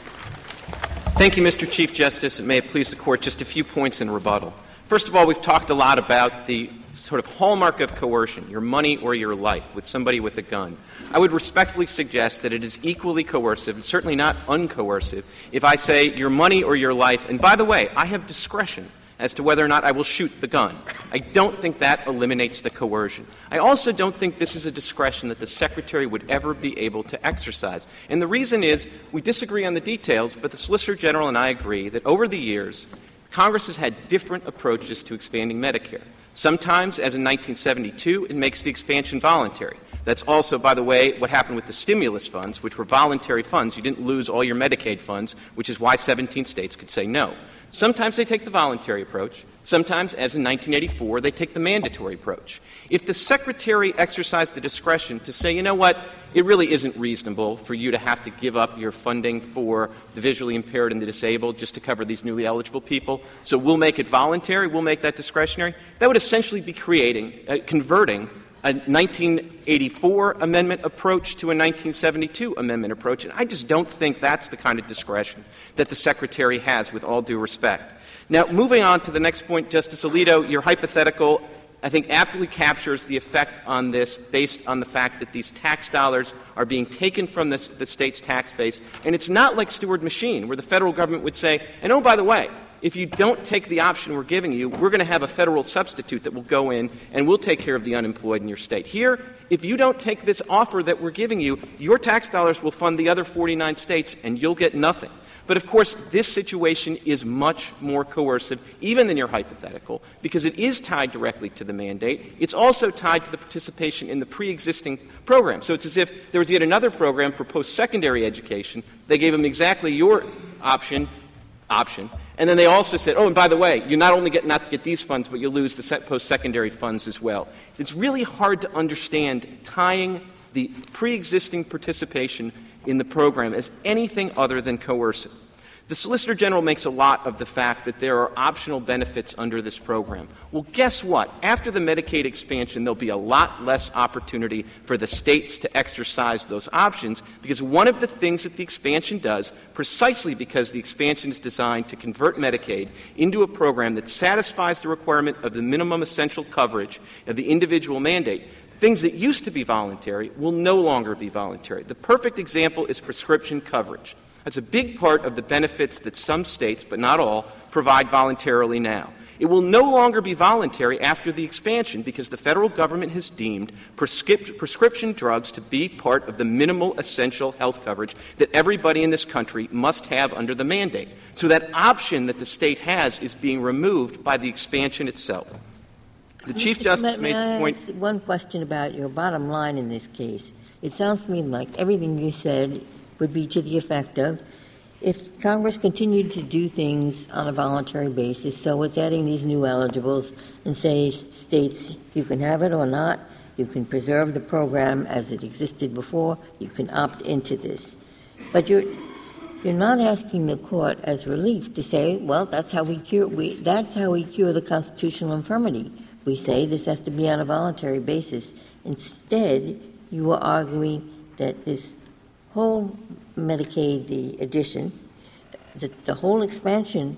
Thank you, Mister Chief Justice. And may it please the Court, just a few points in rebuttal. First of all, we've talked a lot about the sort of hallmark of coercion, your money or your life, with somebody with a gun. I would respectfully suggest that it is equally coercive, and certainly not uncoercive, if I say your money or your life, and by the way, I have discretion as to whether or not I will shoot the gun. I don't think that eliminates the coercion. I also don't think this is a discretion that the Secretary would ever be able to exercise. And the reason is we disagree on the details, but the Solicitor General and I agree that over the years, Congress has had different approaches to expanding Medicare. Sometimes, as in nineteen seventy-two, it makes the expansion voluntary. That's also, by the way, what happened with the stimulus funds, which were voluntary funds. You didn't lose all your Medicaid funds, which is why seventeen states could say no. Sometimes they take the voluntary approach. Sometimes, as in nineteen eighty-four, they take the mandatory approach. If the Secretary exercised the discretion to say, you know what, it really isn't reasonable for you to have to give up your funding for the visually impaired and the disabled just to cover these newly eligible people, so we'll make it voluntary, we'll make that discretionary, that would essentially be creating, uh, converting a nineteen eighty-four amendment approach to a nineteen seventy-two amendment approach. And I just don't think that's the kind of discretion that the Secretary has, with all due respect. Now, moving on to the next point, Justice Alito, your hypothetical, I think, aptly captures the effect on this based on the fact that these tax dollars are being taken from this, the state's tax base. And it's not like Steward Machine, where the federal government would say, and oh, by the way, if you don't take the option we're giving you, we're going to have a federal substitute that will go in and we'll take care of the unemployed in your state. Here, if you don't take this offer that we're giving you, your tax dollars will fund the other forty-nine states and you'll get nothing. But, of course, this situation is much more coercive, even than your hypothetical, because it is tied directly to the mandate. It's also tied to the participation in the pre-existing program. So it's as if there was yet another program for post-secondary education. They gave them exactly your option, option, and then they also said, oh, and by the way, you not only get not get these funds, but you lose the post-secondary funds as well. It's really hard to understand tying the pre-existing participation in the program as anything other than coercive. The Solicitor General makes a lot of the fact that there are optional benefits under this program. Well, guess what? After the Medicaid expansion, there'll be a lot less opportunity for the states to exercise those options, because one of the things that the expansion does, precisely because the expansion is designed to convert Medicaid into a program that satisfies the requirement of the minimum essential coverage of the individual mandate, things that used to be voluntary will no longer be voluntary. The perfect example is prescription coverage. That's a big part of the benefits that some states, but not all, provide voluntarily now. It will no longer be voluntary after the expansion because the federal government has deemed prescrip- prescription drugs to be part of the minimal essential health coverage that everybody in this country must have under the mandate. So that option that the state has is being removed by the expansion itself. The Chief Mister Justice May made I the point. ask one question about your bottom line in this case. It sounds to me like everything you said would be to the effect of, if Congress continued to do things on a voluntary basis, so it's adding these new eligibles and say states, you can have it or not, you can preserve the program as it existed before, you can opt into this. But you're you're not asking the court as relief to say, well, that's how we cure we that's how we cure the constitutional infirmity. We say this has to be on a voluntary basis. Instead, you are arguing that this whole Medicaid, the addition, the, the whole expansion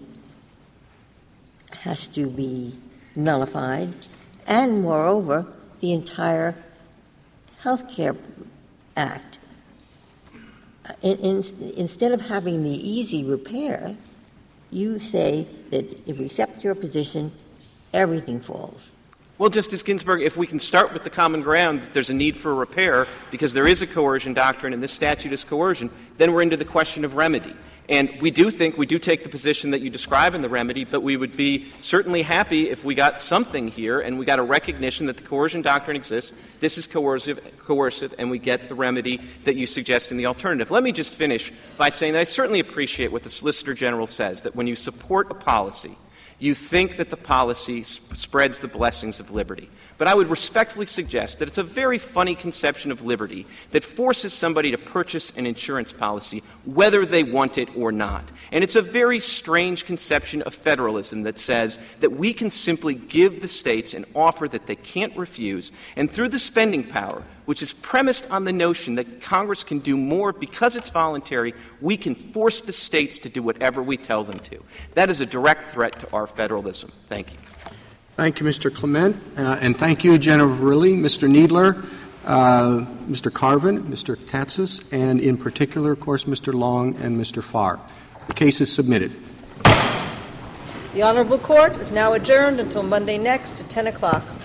has to be nullified, and moreover, the entire Health Care Act. In, in, instead of having the easy repair, you say that if we accept your position, everything falls. Well, Justice Ginsburg, if we can start with the common ground that there's a need for repair because there is a coercion doctrine and this statute is coercion, then we're into the question of remedy. And we do think, we do take the position that you describe in the remedy, but we would be certainly happy if we got something here and we got a recognition that the coercion doctrine exists, this is coercive, coercive, and we get the remedy that you suggest in the alternative. Let me just finish by saying that I certainly appreciate what the Solicitor General says, that when you support a policy, you think that the policy sp- spreads the blessings of liberty. But I would respectfully suggest that it's a very funny conception of liberty that forces somebody to purchase an insurance policy whether they want it or not. And it's a very strange conception of federalism that says that we can simply give the states an offer that they can't refuse, and through the spending power, which is premised on the notion that Congress can do more because it's voluntary, we can force the states to do whatever we tell them to. That is a direct threat to our federalism. Thank you. Thank you, Mister Clement, uh, and thank you, Jennifer Verrilli, Mister Kneedler, uh, Mister Carvin, Mister Katsas, and in particular, of course, Mister Long and Mister Farr. The case is submitted. The Honorable Court is now adjourned until Monday next at ten o'clock.